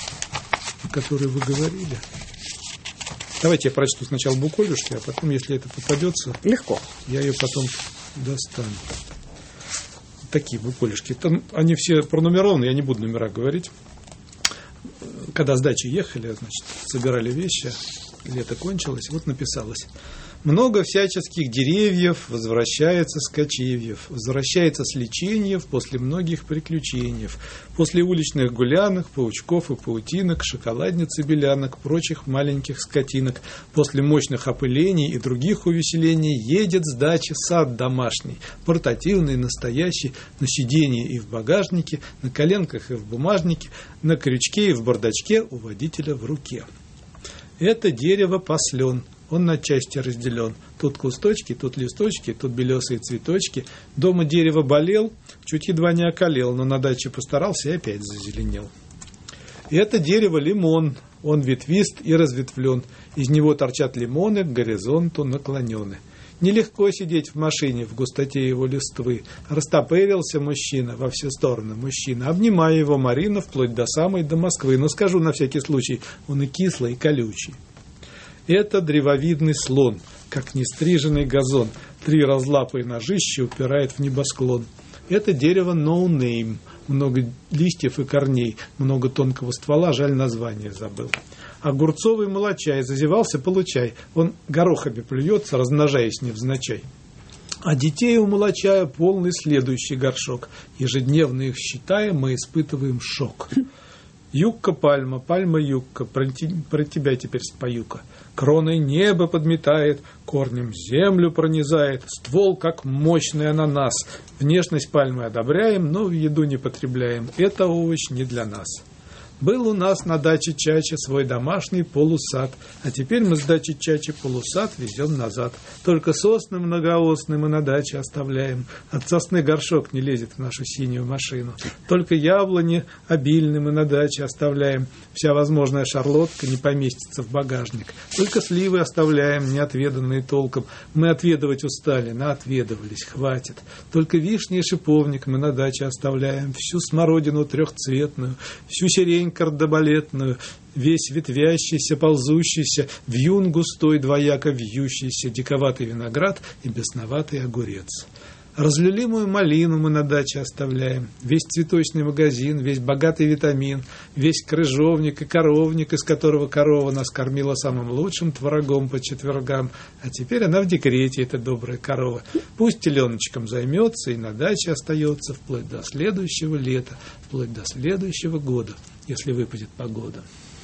о которой вы говорили. Давайте я прочту сначала «Буколюшки», а потом, если это попадется, легко, я ее потом достану. Такие «Буколюшки». Там они все пронумерованы, я не буду номера говорить. Когда с дачи ехали, значит, собирали вещи, лето кончилось, вот написалось: много всяческих деревьев возвращается с кочевьев, возвращается с леченьев после многих приключений, после уличных гулянок, паучков и паутинок, шоколадниц и белянок, прочих маленьких скотинок, после мощных опылений и других увеселений едет с дачи сад домашний, портативный, настоящий, на сиденье и в багажнике, на коленках и в бумажнике, на крючке и в бардачке, у водителя в руке. Это дерево послен, он на части разделен. Тут кусточки, тут листочки, тут белесые цветочки. Дома дерево болел, чуть едва не околел, но на даче постарался и опять зазеленел. Это дерево лимон, он ветвист и разветвлен. Из него торчат лимоны, к горизонту наклонены. Нелегко сидеть в машине в густоте его листвы. Растопырился мужчина во все стороны, мужчина. Обнимая его Марина вплоть до самой до Москвы. Но скажу на всякий случай, он и кислый, и колючий. Это древовидный слон, как нестриженный газон. 3 разлапые ножища упирает в небосклон. Это дерево no name. Много листьев и корней, много тонкого ствола, жаль, название забыл. Огурцовый молочай, зазевался, получай. Он горохами плюется, размножаясь невзначай. А детей у молочая полный следующий горшок. Ежедневно их считая, мы испытываем шок. Юкка пальма, пальма юкка, про тебя теперь спою-ка. Кроной небо подметает, корнем землю пронизает, ствол, как мощный ананас. Внешность пальмы одобряем, но в еду не потребляем. Это овощ не для нас. Был у нас на даче Чача свой домашний полусад, а теперь мы с дачи Чачи полусад везем назад. Только сосны многоосны мы на даче оставляем, от сосны горшок не лезет в нашу синюю машину. Только яблони обильны мы на даче оставляем, вся возможная шарлотка не поместится в багажник. Только сливы оставляем, не отведанные толком. Мы отведывать устали, наотведывались, хватит. Только вишни и шиповник мы на даче оставляем, всю смородину трехцветную, всю сирень кардебалетную, весь ветвящийся, ползущийся, вьюн густой, двояко вьющийся, диковатый виноград и бесноватый огурец. Разлюлимую малину мы на даче оставляем, весь цветочный магазин, весь богатый витамин, весь крыжовник и коровник, из которого корова нас кормила самым лучшим творогом по четвергам, а теперь она в декрете, эта добрая корова. Пусть теленочком займется и на даче остается вплоть до следующего лета, вплоть до следующего года, если выпадет погода.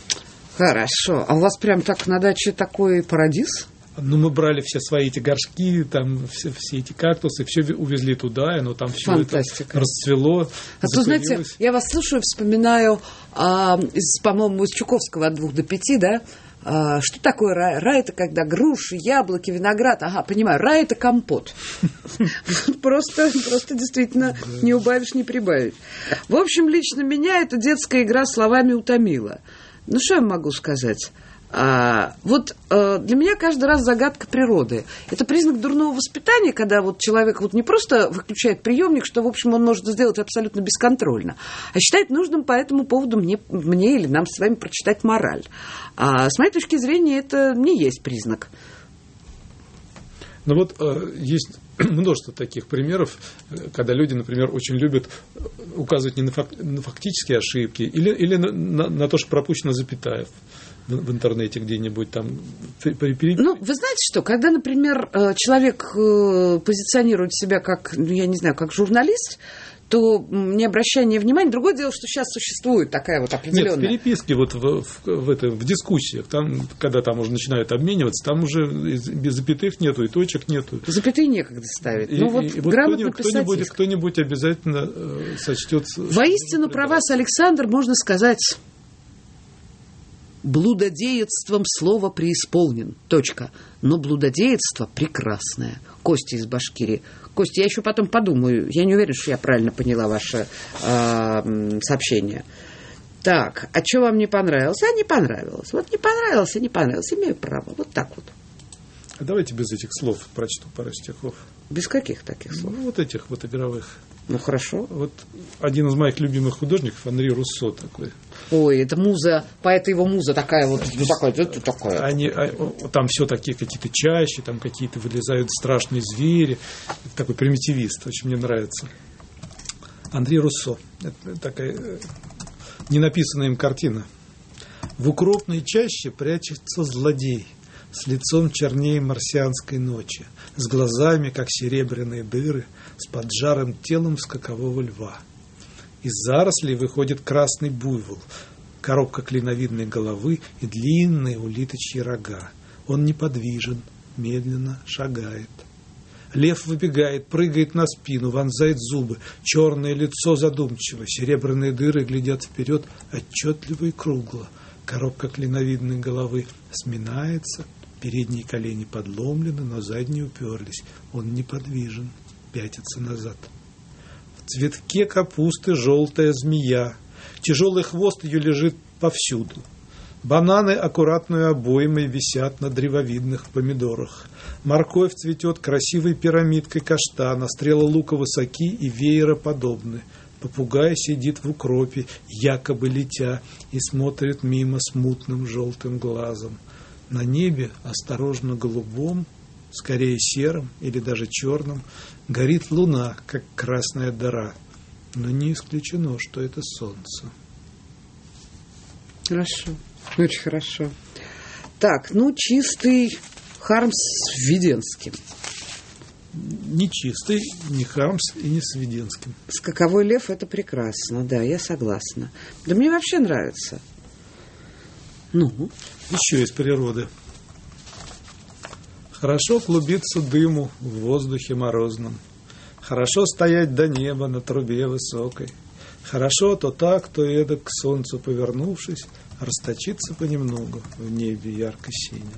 Хорошо. А у вас прям так на даче такой парадиз? Ну, мы брали все свои эти горшки, там все эти кактусы, все увезли туда, и оно там все это расцвело. А то, знаете, я вас слушаю, вспоминаю, по-моему, из Чуковского от 2 до 5, да? Что такое рай? Рай – это когда груши, яблоки, виноград. Ага, понимаю, рай – это компот. Просто действительно не убавишь, не прибавишь. В общем, лично меня эта детская игра словами утомила. Ну, что я могу сказать? Вот для меня каждый раз загадка природы. Это признак дурного воспитания, когда вот человек вот не просто выключает приемник, что, в общем, он может сделать абсолютно бесконтрольно, а считает нужным по этому поводу мне или нам с вами прочитать мораль. С моей точки зрения, это не есть признак. Ну вот есть множество таких примеров, когда люди, например, очень любят указывать не на фактические ошибки или на то, что пропущена запятая в интернете где-нибудь там. Ну, вы знаете что, когда, например, человек позиционирует себя как, я не знаю, как журналист, то не обращая внимания. Другое дело, что сейчас существует такая вот определенная... Нет, в переписке, вот в дискуссиях, там, когда там уже начинают обмениваться, там уже без запятых нету, и точек нету. Запятые некогда ставить. И вот грамотно писать. Кто-нибудь обязательно сочтет... Воистину про вас, Александр, можно сказать... Блудодеятством слово преисполнен. Точка. Но блудодеятство прекрасное. Костя из Башкирии. Костя, я еще потом подумаю. Я не уверена, что я правильно поняла ваше сообщение. Так, а что вам не понравилось? Не понравилось. Вот не понравилось, не понравилось. Имею право. Вот так вот. А давайте без этих слов прочту пару стихов. Без каких таких слов? Ну, вот этих вот игровых. Ну, хорошо. Вот один из моих любимых художников, Анри Руссо такой. Ой, это муза, поэта его муза такая вот. Такая. Там все такие какие-то чащи, там какие-то вылезают страшные звери. Такой примитивист, очень мне нравится. Анри Руссо. Это такая ненаписанная им картина. В укропной чаще прячется злодей, с лицом чернее марсианской ночи, с глазами, как серебряные дыры, с поджарым телом скакового льва. Из зарослей выходит красный буйвол, коробка клиновидной головы и длинные улиточьи рога. Он неподвижен, медленно шагает. Лев выбегает, прыгает на спину, вонзает зубы, черное лицо задумчиво, серебряные дыры глядят вперед отчетливо и кругло. Коробка клиновидной головы сминается, передние колени подломлены, но задние уперлись. Он неподвижен, пятится назад. В цветке капусты желтая змея. Тяжелый хвост ее лежит повсюду. Бананы аккуратной обоймой висят на древовидных помидорах. Морковь цветет красивой пирамидкой каштана, стрелы лука высоки и веероподобны. Попугай сидит в укропе, якобы летя, и смотрит мимо смутным желтым глазом. На небе, осторожно голубом, скорее серым или даже черным, горит луна, как красная дыра. Но не исключено, что это солнце. Хорошо, очень хорошо. Так, чистый Хармс с Введенским. Не чистый, не Хармс и не с Введенским. «Скаковой лев» — это прекрасно, да, я согласна. Да мне вообще нравится. Еще из природы. Хорошо клубиться дыму в воздухе морозном. Хорошо стоять до неба на трубе высокой. Хорошо то так, то эдак к солнцу повернувшись, расточиться понемногу в небе ярко-синем.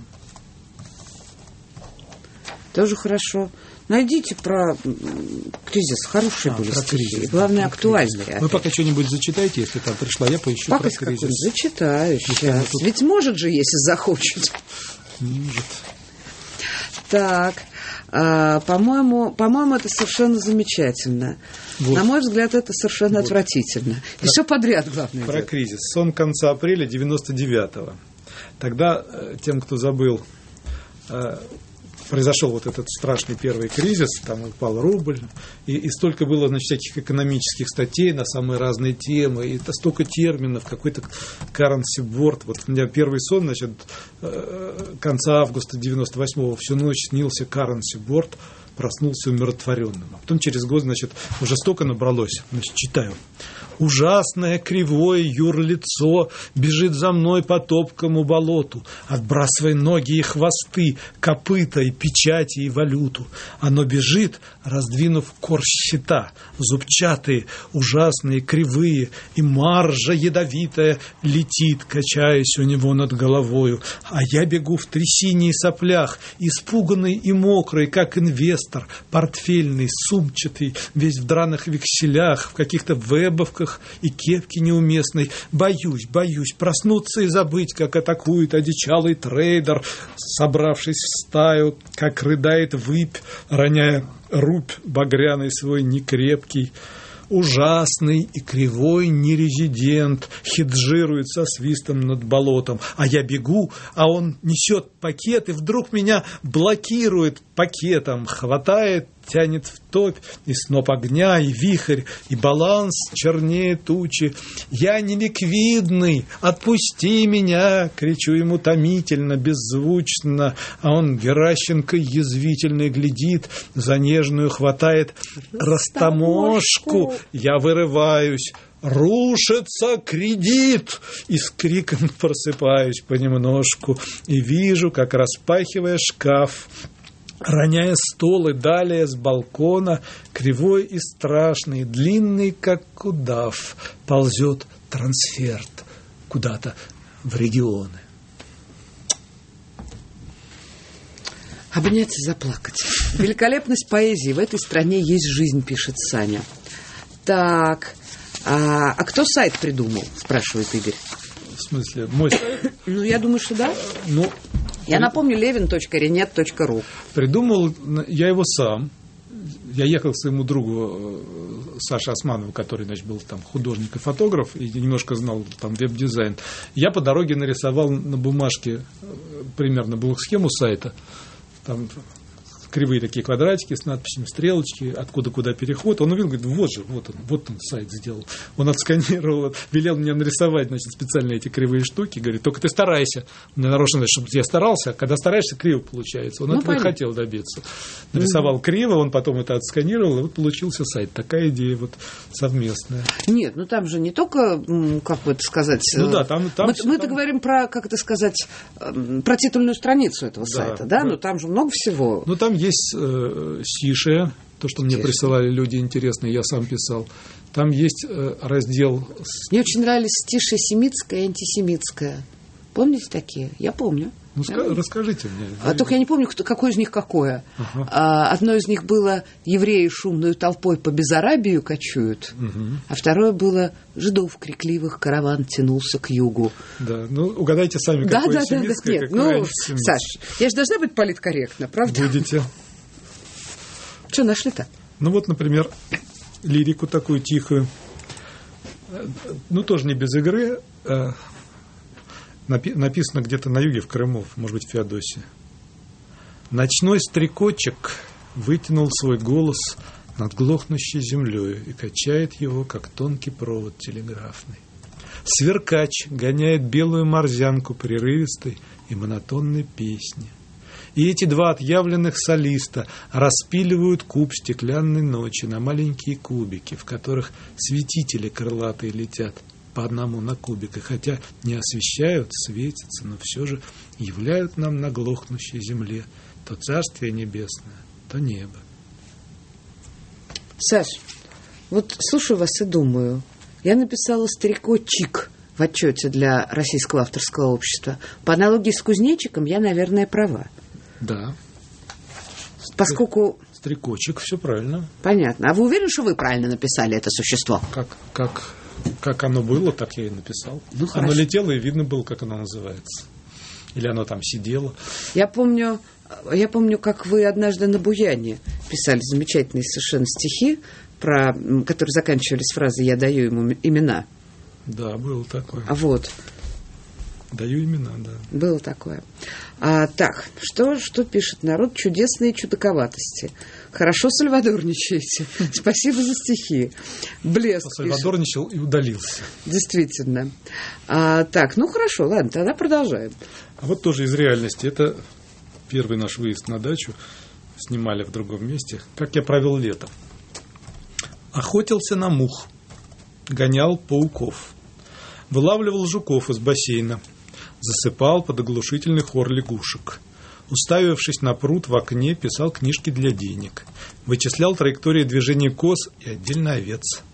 Тоже хорошо. Найдите про кризис. Хорошие были стихи. И главное, актуальные. Вы пока что-нибудь зачитайте, если там пришла. Я поищу пока про кризис. Зачитаю сейчас. Ведь может же, если захочет. Может. Так. По-моему, это совершенно замечательно. Вот. На мой взгляд, это совершенно отвратительно. И все подряд, главное. Про кризис. Сон конца апреля 99-го. Тогда, тем, кто забыл, произошел вот этот страшный первый кризис, там упал рубль, и столько было, всяких экономических статей на самые разные темы, и это столько терминов, какой-то currency board. Вот у меня первый сон, конца августа 98-го, всю ночь снился currency board, проснулся умиротворенным. А потом через год, уже столько набралось. Читаю. Ужасное кривое юрлицо бежит за мной по топкому болоту, отбрасывая ноги и хвосты, копыта и печати и валюту. Оно бежит, раздвинув корж щита, зубчатые, ужасные, кривые, и маржа ядовитая летит, качаясь у него над головою. А я бегу в трясине и соплях, испуганный и мокрый, как инвестор, оркестр, портфельный, сумчатый, весь в драных векселях, в каких-то вебовках и кепке неуместной. Боюсь проснуться и забыть, как атакует одичалый трейдер, собравшись в стаю, как рыдает выпь, роняя рубь багряный свой некрепкий. Ужасный и кривой нерезидент хеджирует со свистом над болотом, а я бегу, а он несет пакет и вдруг меня блокирует пакетом, хватает, тянет в топь, и сноп огня, и вихрь, и баланс чернее тучи. Я неликвидный, отпусти меня, кричу ему томительно, беззвучно, а он Геращенко язвительно глядит, за нежную хватает растаможку. Я вырываюсь. Рушится кредит! И с криком просыпаюсь понемножку и вижу, как, распахивая шкаф, роняя стол и далее с балкона, кривой и страшный, длинный, как удав, ползет трансферт куда-то в регионы. Обнять и заплакать. Великолепность поэзии. В этой стране есть жизнь, пишет Саня. Так, а кто сайт придумал, спрашивает Игорь. В смысле, мой сайт? Ну, я думаю, что да. Ну, я напомню, levin.renet.ru. Придумал я его сам. Я ехал к своему другу Саше Османову, который, значит, был там художник и фотограф, и немножко знал там веб-дизайн. Я по дороге нарисовал на бумажке примерно было схему сайта. Там кривые такие квадратики с надписями, стрелочки, откуда куда переход. Он увидел, говорит, вот он сайт сделал. Он отсканировал, велел мне нарисовать, значит, специально эти кривые штуки. Говорит, только ты старайся. Мне нарочно, чтобы я старался, а когда стараешься, криво получается. Он этого и хотел добиться. Нарисовал криво, он потом это отсканировал, и вот получился сайт. Такая идея вот совместная. Нет, ну там же не только, как бы это сказать... Ну да, там мы-то говорим про, как это сказать, про титульную страницу этого сайта, да? Но там же много всего. Ну там есть Сише, то, что мне присылали люди интересные, я сам писал. Там есть раздел... Мне очень нравились стиши семитская и антисемитская. Помните такие? Я помню. Ну, расскажите мне. Только я не помню, какое из них какое. Ага. Одно из них было «Евреи шумную толпой по Бессарабию кочуют», а второе было «Жидов крикливых караван тянулся к югу». Да, ну угадайте сами, какое семитское, какое антисемитское. Саш, я же должна быть политкорректна, правда? Будете. Что нашли-то? Ну вот, например, лирику такую тихую. Ну, тоже не без игры. Написано где-то на юге, в Крыму, может быть, в Феодосии. Ночной стрекочек вытянул свой голос над глохнущей землею и качает его, как тонкий провод телеграфный. Сверкач гоняет белую морзянку прерывистой и монотонной песни. И эти два отъявленных солиста распиливают куб стеклянной ночи на маленькие кубики, в которых светители крылатые летят по одному на кубик, и хотя не освещают, светятся, но все же являют нам на глохнущей земле то царствие небесное, то небо. Саш, вот слушаю вас и думаю, я написала «Старикочик» в отчете для Российского авторского общества. По аналогии с кузнечиком я, наверное, права. Да. Поскольку... Стрекочек, все правильно. Понятно. А вы уверены, что вы правильно написали это существо? Как оно было, так я и написал. Ну, оно летело, и видно было, как оно называется. Или оно там сидело. Я помню, как вы однажды на Буяне писали замечательные совершенно стихи, которые заканчивались фразой «я даю ему имена». Да, было такое. Вот. Даю имена, да. Было такое. Так, что пишет народ? Чудесные чудаковатости. Хорошо сальвадорничаете. Спасибо за стихи. Блеск. Сальвадорничал и удалился. Действительно. Так, ну хорошо, ладно, тогда продолжаем. А вот тоже из реальности. Это первый наш выезд на дачу. Снимали в другом месте. Как я провел лето. Охотился на мух. Гонял пауков. Вылавливал жуков из бассейна. Засыпал под оглушительный хор лягушек. Уставившись на пруд в окне, писал книжки для денег. Вычислял траектории движения коз и отдельно овец.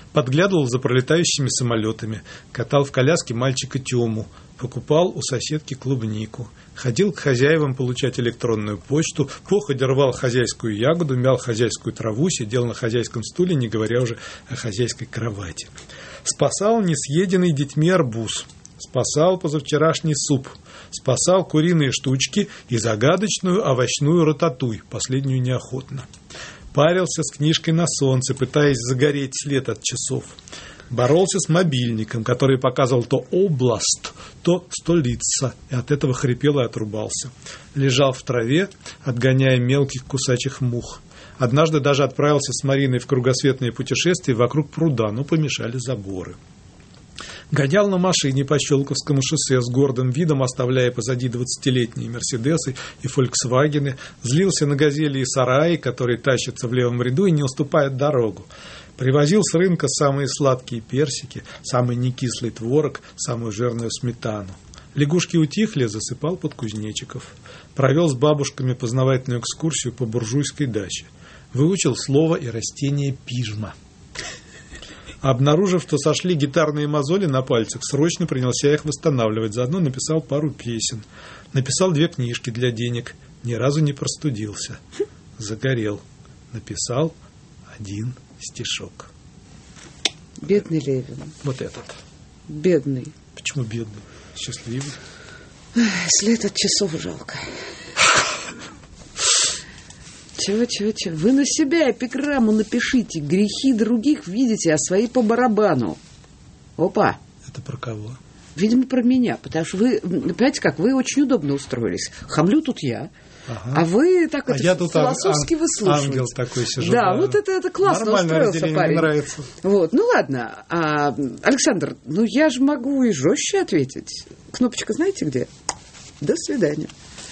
подглядывал за пролетающими самолетами, катал в коляске мальчика Тему, покупал у соседки клубнику, ходил к хозяевам получать электронную почту, походя рвал хозяйскую ягоду, мял хозяйскую траву, сидел на хозяйском стуле, не говоря уже о хозяйской кровати. Спасал несъеденный детьми арбуз, спасал позавчерашний суп, спасал куриные штучки и загадочную овощную рататуй, последнюю неохотно. Парился с книжкой на солнце, пытаясь загореть след от часов. Боролся с мобильником, который показывал то область, то столица, и от этого хрипел и отрубался. Лежал в траве, отгоняя мелких кусачих мух. Однажды даже отправился с Мариной в кругосветное путешествие вокруг пруда, но помешали заборы. Гонял на машине по Щелковскому шоссе с гордым видом, оставляя позади 20-летние «Мерседесы» и «Фольксвагены», злился на «Газели» и «Сараи», которые тащатся в левом ряду и не уступают дорогу. Привозил с рынка самые сладкие персики, самый некислый творог, самую жирную сметану. Лягушки утихли, засыпал под кузнечиков. Провел с бабушками познавательную экскурсию по буржуйской даче. Выучил слово и растение пижма. Обнаружив, что сошли гитарные мозоли на пальцах, срочно принялся их восстанавливать. Заодно написал пару песен. Написал 2 книжки для денег. Ни разу не простудился. Загорел. Написал 1 стишок. Бедный Левин. Вот этот. Бедный. Почему бедный? Счастливый. След от часов жалко. Чего? Вы на себя эпиграмму напишите. Грехи других видите, а свои по барабану. Опа. Это про кого? Видимо, про меня. Потому что вы, понимаете как, вы очень удобно устроились. Хамлю тут я. Ага. А вы так это философски выслушиваете. Ангел такой сижу. Да, вот это классно нормальное устроился парень. Мне нравится. Вот, ну ладно. Александр, я же могу и жестче ответить. Кнопочка знаете где? До свидания.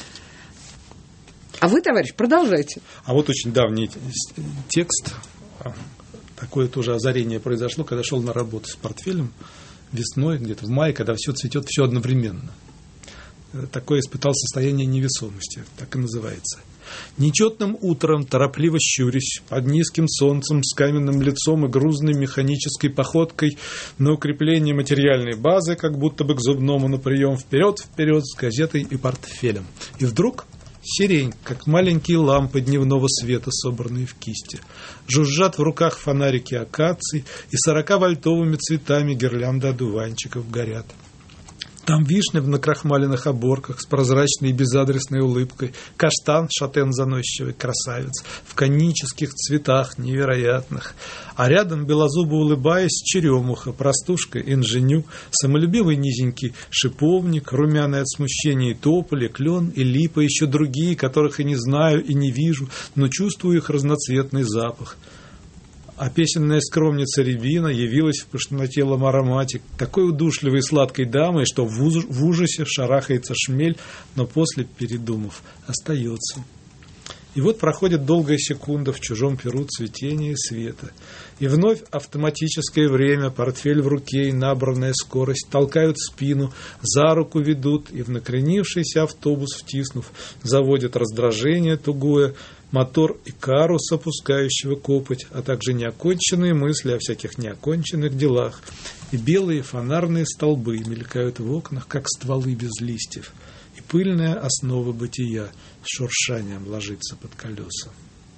А вы, товарищ, продолжайте. А вот очень давний текст. Такое тоже озарение произошло, когда шел на работу с портфелем весной, где-то в мае, когда все цветет, все одновременно. Такое испытал состояние невесомости, так и называется. Нечетным утром, торопливо щурясь, под низким солнцем, с каменным лицом и грузной механической походкой на укрепление материальной базы, как будто бы к зубному на прием, вперед с газетой и портфелем. И вдруг сирень, как маленькие лампы дневного света, собранные в кисти. Жужжат в руках фонарики акаций, и 40-вольтовыми цветами гирлянды одуванчиков горят. Там вишня в накрахмаленных оборках с прозрачной и безадресной улыбкой, каштан, шатен заносчивый, красавец, в конических цветах невероятных. А рядом, белозубо улыбаясь, черемуха, простушка, инженю, самолюбивый низенький шиповник, румяный от смущения и тополя, клен и липа, еще другие, которых и не знаю, и не вижу, но чувствую их разноцветный запах. А песенная скромница Рябина явилась в пышнотелом аромате такой удушливой и сладкой дамой, что в ужасе шарахается шмель, но после, передумав, остается. И вот проходит долгая секунда в чужом перу цветения и света. И вновь автоматическое время, портфель в руке и набранная скорость толкают спину, за руку ведут, и в накренившийся автобус, втиснув, заводят раздражение тугое, мотор Икарус, опускающего копоть, а также неоконченные мысли о всяких неоконченных делах. И белые фонарные столбы мелькают в окнах, как стволы без листьев. И пыльная основа бытия с шуршанием ложится под колеса.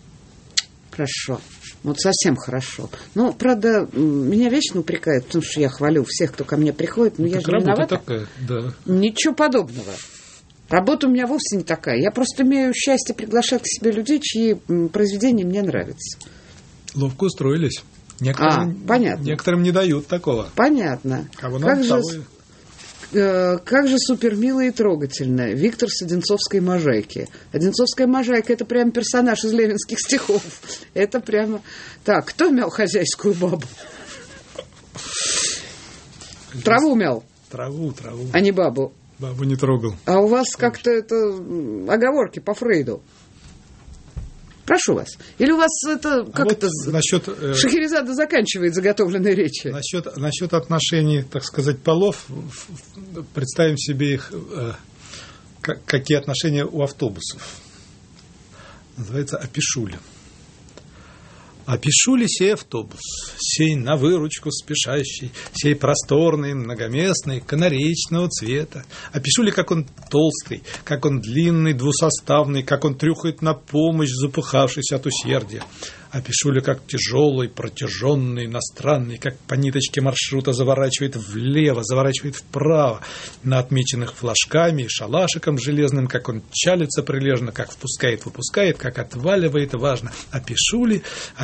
Хорошо. Вот совсем хорошо. Ну, правда, меня вечно упрекают, потому что я хвалю всех, кто ко мне приходит, но я же не виновата. Такая, да. Ничего подобного. Работа у меня вовсе не такая. Я просто имею счастье приглашать к себе людей, чьи произведения мне нравятся. Ловко устроились. Понятно. Некоторым не дают такого. Понятно. Кого нам как же супермило и трогательно. Виктор с Одинцовской можайки. Одинцовская можайка – это прямо персонаж из левинских стихов. Это прямо... Так, кто мял хозяйскую бабу? Траву мял. Траву. А не бабу. Бабу не трогал. А у вас как-то это оговорки по Фрейду. Прошу вас. Или у вас это, насчет, Шахерезада заканчивает заготовленные речи? Насчет отношений, так сказать, полов, представим себе их, какие отношения у автобусов. Называется «Опишуля». Опишу ли сей автобус, сей на выручку спешащий, сей просторный, многоместный, канареечного цвета? Опишу ли, как он толстый, как он длинный, двусоставный, как он трюхает на помощь, запыхавшись от усердия? Опишу ли, как тяжелый, протяженный, иностранный, как по ниточке маршрута заворачивает влево, заворачивает вправо, на отмеченных флажками и шалашиком железным, как он чалится прилежно, как впускает, выпускает, как отваливает, важно. Опишу ли,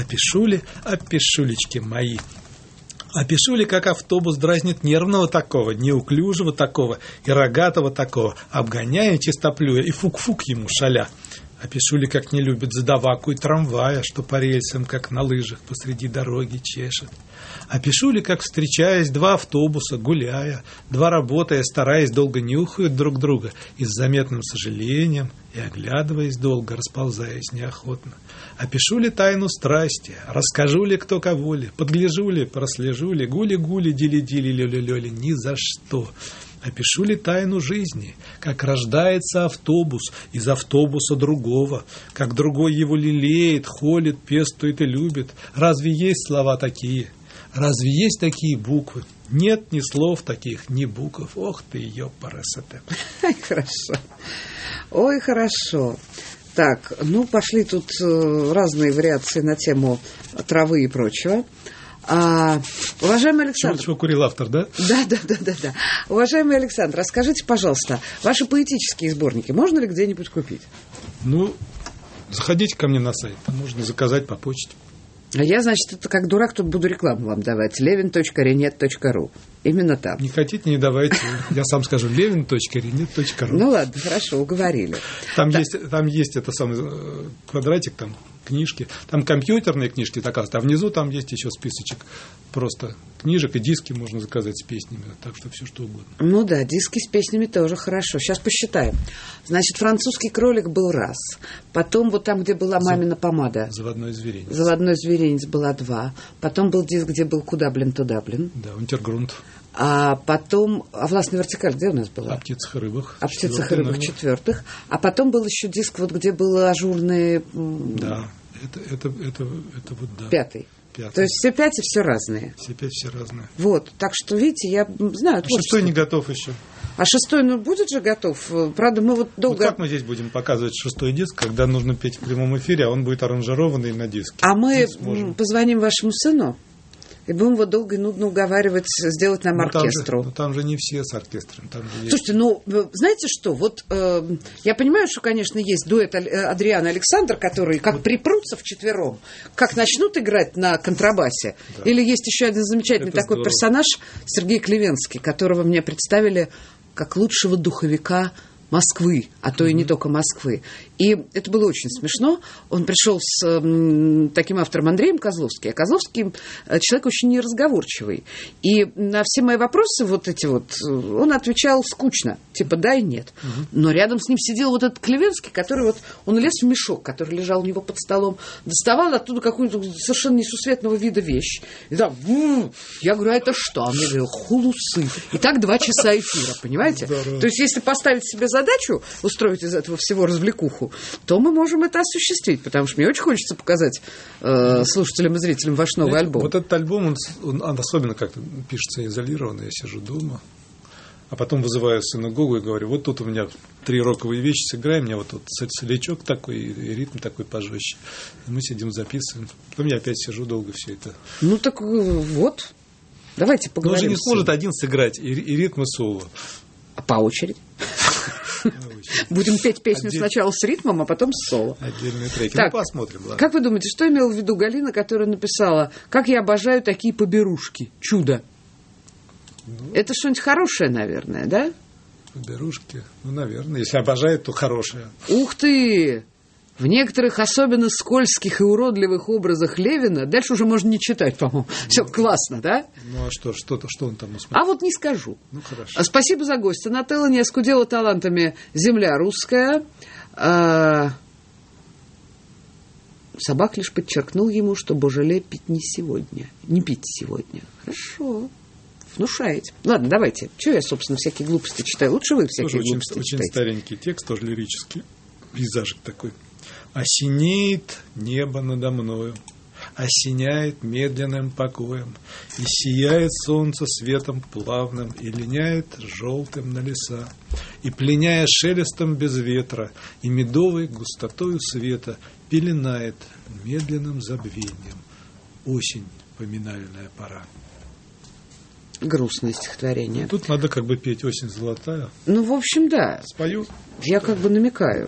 опишулечки мои. Опишу ли, как автобус дразнит нервного такого, неуклюжего такого и рогатого такого, обгоняя чистоплюя и фук-фук ему шаля. Опишу ли, как не любит задаваку и трамвая, что по рельсам, как на лыжах, посреди дороги чешет. Опишу ли, как, встречаясь, два автобуса, гуляя, два работая, стараясь, долго нюхают друг друга и с заметным сожалением, и, оглядываясь долго, расползаясь неохотно. Опишу ли тайну страсти, расскажу ли кто кого ли, подгляжу ли, прослежу ли, гули-гули, дили-дили, лёли-лёли, ни за что. Опишу ли тайну жизни, как рождается автобус из автобуса другого, как другой его лелеет, холит, пестует и любит. Разве есть слова такие? Разве есть такие буквы? Нет ни слов таких, ни букв. Ох ты, ёпарасоте. Хорошо. Ой, хорошо. Так, ну, пошли тут разные вариации на тему травы и прочего. Уважаемый Александр... Чего курил автор, да? Да. Уважаемый Александр, расскажите, пожалуйста, ваши поэтические сборники можно ли где-нибудь купить? Ну, заходите ко мне на сайт, можно заказать по почте. А я, значит, это как дурак тут буду рекламу вам давать. levin.renet.ru. Именно там. Не хотите, не давайте. Я сам скажу levin.renet.ru. Ну ладно, хорошо, уговорили. Там есть это самый квадратик, там книжки. Там компьютерные книжки заказывают, а внизу там есть еще списочек просто книжек и диски можно заказать с песнями. Так что все что угодно. Ну да, диски с песнями тоже хорошо. Сейчас посчитаем. Значит, французский кролик был раз. Потом вот там, где была мамина помада. Заводной зверинец. Заводной зверинец была 2. Потом был диск, где был куда, блин, туда, блин. Да, Унтергрунт. А потом, властная вертикаль, где у нас была? О птицах и рыбах. О птицах и рыбах, 4. А потом был еще диск, вот где было ажурные... Да, это вот, да. 5. То есть все 5 и все разные. Все 5 все разные. Вот, так что, видите, я знаю... А 6 не готов еще. А 6, ну, будет же готов. Правда, мы вот долго... Ну, как мы здесь будем показывать 6 диск, когда нужно петь в прямом эфире, а он будет аранжированный на диске? А мы позвоним вашему сыну и будем его долго и нудно уговаривать сделать нам оркестру. Там же не все с оркестром. Там же есть... Слушайте, ну, знаете что, вот я понимаю, что, конечно, есть дуэт Адриан и Александр, которые как припрутся вчетвером, как начнут играть на контрабасе. Да. Или есть еще один замечательный такой персонаж, Сергей Клевенский, которого мне представили как лучшего духовика Москвы, а то и не только Москвы. И это было очень смешно. Он пришел с таким автором Андреем Козловским. А Козловский человек очень неразговорчивый. И на все мои вопросы вот эти вот он отвечал скучно. Типа да и нет. Но рядом с ним сидел вот этот Клевенский, который вот... Он лез в мешок, который лежал у него под столом, доставал оттуда какую-то совершенно несусветного вида вещь. И так, я говорю, а это что? Он мне говорил, хулусы. И так 2 часа эфира, понимаете? Здорово. То есть если поставить себе задачу устроить из этого всего развлекуху, то мы можем это осуществить, потому что мне очень хочется показать слушателям и зрителям ваш новый альбом. Вот этот альбом, он особенно как-то пишется изолированно, я сижу дома, а потом вызываю синагогу и говорю, вот тут у меня 3 роковые вещи, сыграй, мне вот тут солячок такой, и ритм такой пожестче. И мы сидим, записываем. Потом я опять сижу долго все это. Ну так вот, давайте поговорим. Но он же не сможет один сыграть и ритм, и соло. А по очереди? Будем петь песню сначала с ритмом, а потом с соло. Отдельные треки. Так, ну, посмотрим. Ладно. Как вы думаете, что имела в виду Галина, которая написала «Как я обожаю такие поберушки, чудо»? Это что-нибудь хорошее, наверное, да? Поберушки, ну, наверное. Если обожает, то хорошее. Ух ты! В некоторых особенно скользких и уродливых образах Левина дальше уже можно не читать, по-моему. Все классно, да? Ну, а что он там усмотрел? А вот не скажу. Ну, хорошо. Спасибо за гостя. Нателла не оскудела талантами «Земля русская». Собак лишь подчеркнул ему, что Божеле пить не сегодня. Не пить сегодня. Хорошо. Внушаете. Ладно, давайте. Чего я, собственно, всякие глупости читаю? Лучше вы всякие тоже глупости очень читаете. Старенький текст, тоже лирический. Пейзажик такой. Осенеет небо надо мною, осеняет медленным покоем, и сияет солнце светом плавным, и линяет желтым на леса, и пленяя шелестом без ветра, и медовой густотою света, пеленает медленным забвением осень, поминальная пора. Грустное стихотворение. Тут надо как бы петь «Осень золотая». Ну, в общем, да. Спою. Я как бы намекаю.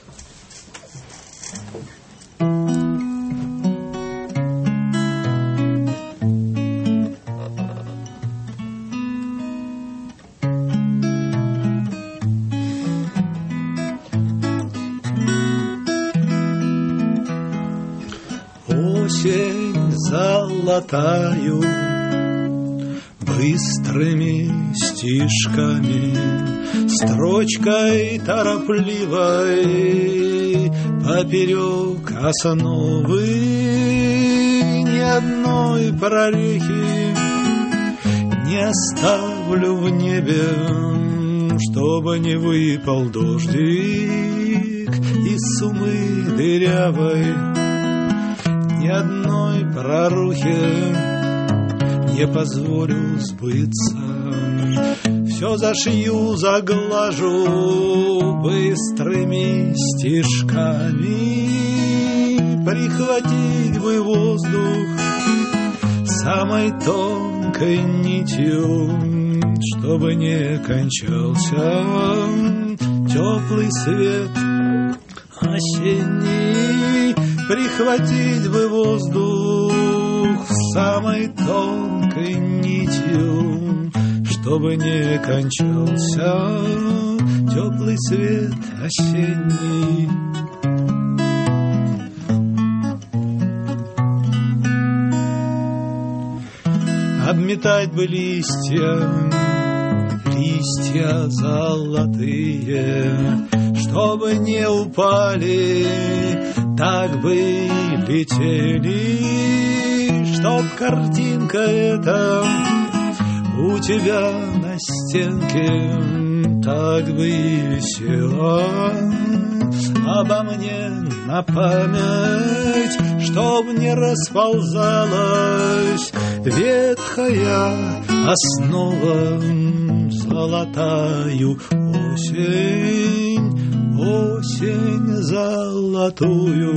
Осень золотаю быстрыми стишками, строчкой торопливой поперек основы, ни одной прорехи не оставлю в небе, чтобы не выпал дождик из сумы дырявой, ни одной прорухи не позволю сбыться. Все зашью, заглажу быстрыми стишками. Прихватить бы воздух самой тонкой нитью, чтобы не кончался теплый свет осенний. Прихватить бы воздух самой тонкой нитью, чтобы не кончался теплый свет осенний. Обметать бы листья, листья золотые, чтобы не упали, так бы летели, чтоб картинка эта у тебя на стенке так бы висела обо мне на память, чтоб не расползалась ветхая основа золотаю осень, осень золотую.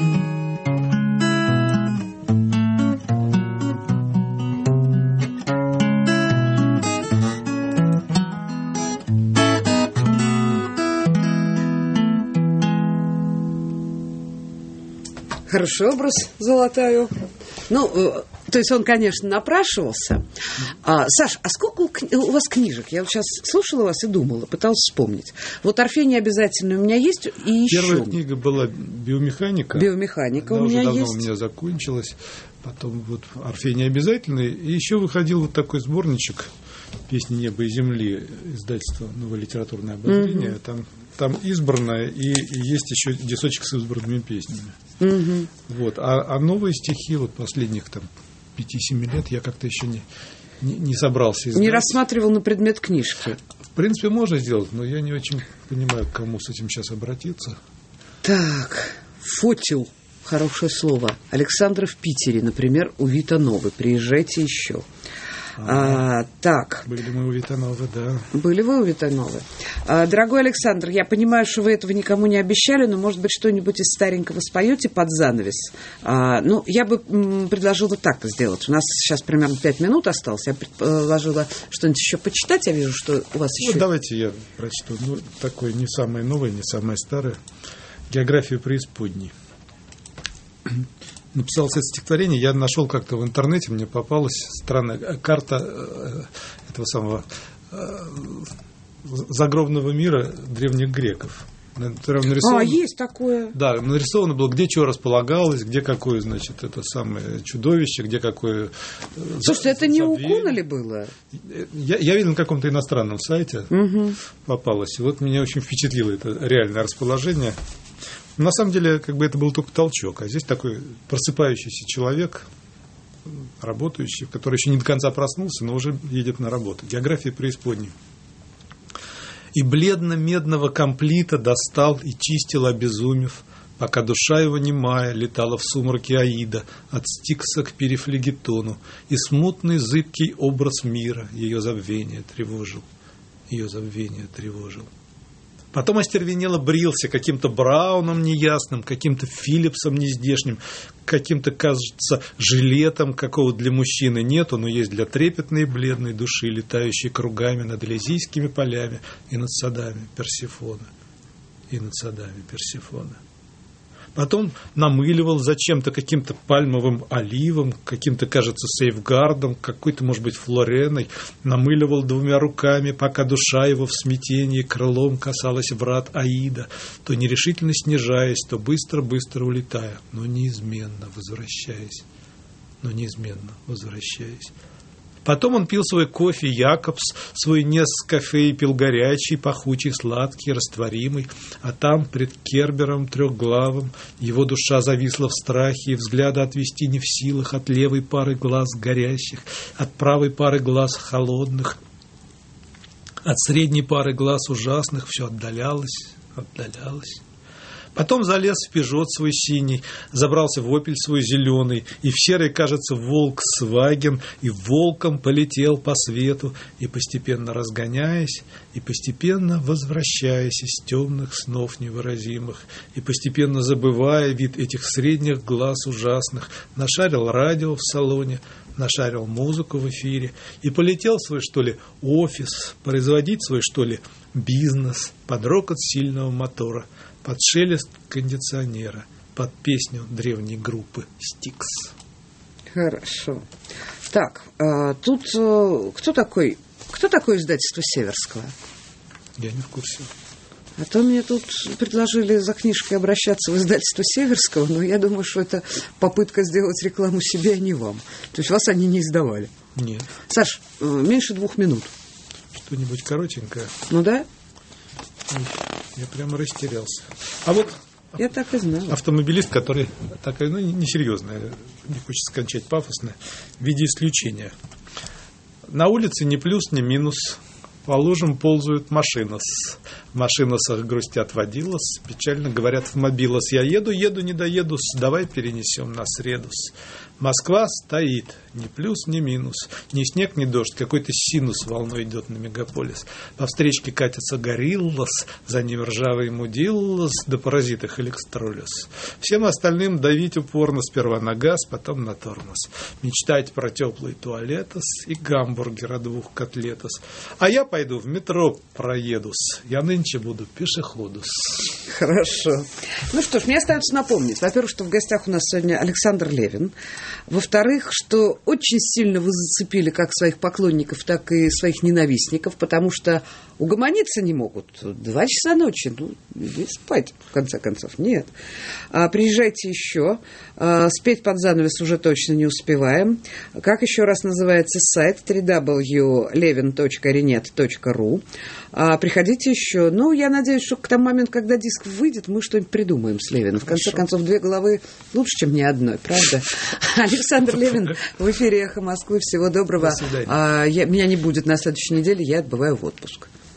Хороший образ золотаю. Ну, то есть он, конечно, напрашивался. Саш, а сколько у вас книжек? Я вот сейчас слушала вас и думала, пыталась вспомнить. Вот «Орфей необязательный» у меня есть, и еще. Первая книга была «Биомеханика». «Биомеханика» она у меня уже давно есть. у меня закончилась. Потом вот «Орфей необязательный». И еще выходил вот такой сборничек «Песни неба и земли», издательство «Новое литературное обозрение». Там избранное, и есть еще дисочек с избранными песнями. Вот. А новые стихи вот последних там 5-7 лет я как-то еще не собрался издать. Не рассматривал на предмет книжки. В принципе, можно сделать, но я не очень понимаю, к кому с этим сейчас обратиться. Так, фотил. Хорошее слово. Александра в Питере, например, у Вита Новы. Приезжайте еще. Так. Были мы у Витановы, да. Были вы у Витановы. Дорогой Александр, я понимаю, что вы этого никому не обещали, но, может быть, что-нибудь из старенького споете под занавес. Ну, я бы предложила так сделать. У нас сейчас примерно 5 минут осталось. Я предложила что-нибудь еще почитать. Я вижу, что у вас еще... Вот давайте я прочту. Ну, такое не самое новое, не самое старое. «Географию преисподней». Написал это стихотворение, я нашел как-то в интернете, мне попалась странная карта этого самого загробного мира древних греков. Есть такое. Да, нарисовано было, где что располагалось, где какое, значит, это самое чудовище, где какое... Слушайте, это не у Коннелли было? Я видел на каком-то иностранном сайте, попалось. И вот меня очень впечатлило это реальное расположение. На самом деле, как бы это был только толчок, а здесь такой просыпающийся человек, работающий, который еще не до конца проснулся, но уже едет на работу. «География преисподней». «И бледно-медного комплита достал и чистил, обезумев, пока душа его немая летала в сумраке Аида от Стикса к Перифлегетону, и смутный зыбкий образ мира ее забвение тревожил. Потом остервенело брился каким-то Брауном неясным, каким-то Филлипсом нездешним, каким-то, кажется, жилетом, какого для мужчины нету, но есть для трепетной и бледной души, летающей кругами над Элизийскими полями и над садами Персефона. Потом намыливал зачем-то каким-то пальмовым оливом, каким-то, кажется, сейфгардом, какой-то, может быть, флореной, намыливал 2 руками, пока душа его в смятении крылом касалась врат Аида, то нерешительно снижаясь, то быстро-быстро улетая, но неизменно возвращаясь. Потом он пил свой кофе Якобс, свой Нескафе, и пил горячий, пахучий, сладкий, растворимый, а там, пред Кербером трехглавым, его душа зависла в страхе, и взгляда отвести не в силах от левой пары глаз горящих, от правой пары глаз холодных, от средней пары глаз ужасных, все отдалялось. Потом залез в пежот свой синий, забрался в опель свой зеленый, и в серый, кажется, Волксваген, и волком полетел по свету, и постепенно разгоняясь, и постепенно возвращаясь из темных снов невыразимых, и постепенно забывая вид этих средних глаз ужасных, нашарил радио в салоне, нашарил музыку в эфире, и полетел свой, что ли, офис, производить свой, что ли, бизнес, под рокот сильного мотора, под шелест кондиционера, под песню древней группы «Стикс». Хорошо. Так, тут кто такое издательство Северского? Я не в курсе. А то мне тут предложили за книжкой обращаться в издательство Северского, но я думаю, что это попытка сделать рекламу себе, а не вам. То есть вас они не издавали? Нет. Саш, меньше 2 минут. Что-нибудь коротенькое? Ну да. Я прямо растерялся. А вот я так и знала. Автомобилист, который такая, несерьезная, не хочется кончать пафосно, в виде исключения. На улице ни плюс, ни минус. По лужам ползают машины. В машиносах грустят водилос, печально говорят в мобилос: я еду, не доеду, давай перенесем на среду. Москва стоит, ни плюс, ни минус, ни снег, ни дождь, какой-то синус волной идет на мегаполис. По встречке катится гориллос, за ним ржавый мудиллос, да паразит их электролиз. Всем остальным давить упорно, сперва на газ, потом на тормоз. Мечтать про теплый туалетос и гамбургера 2 котлетос. А я пойду в метро проедусь, я нынче буду пешеходус. Хорошо. Ну что ж, мне остается напомнить, во-первых, что в гостях у нас сегодня Александр Левин. Во-вторых, что очень сильно вы зацепили как своих поклонников, так и своих ненавистников, потому что угомониться не могут. 2 часа ночи, иди спать, в конце концов. Нет. Приезжайте еще. Спеть под занавес уже точно не успеваем. Как еще раз называется сайт? www.levin.renet.ru. Приходите еще. Я надеюсь, что к тому моменту, когда диск выйдет, мы что-нибудь придумаем с Левиным. В конце концов, 2 головы лучше, чем ни одной, правда? Александр Левин в эфире «Эхо Москвы». Всего доброго. До свидания. Меня не будет на следующей неделе, я отбываю в отпуск.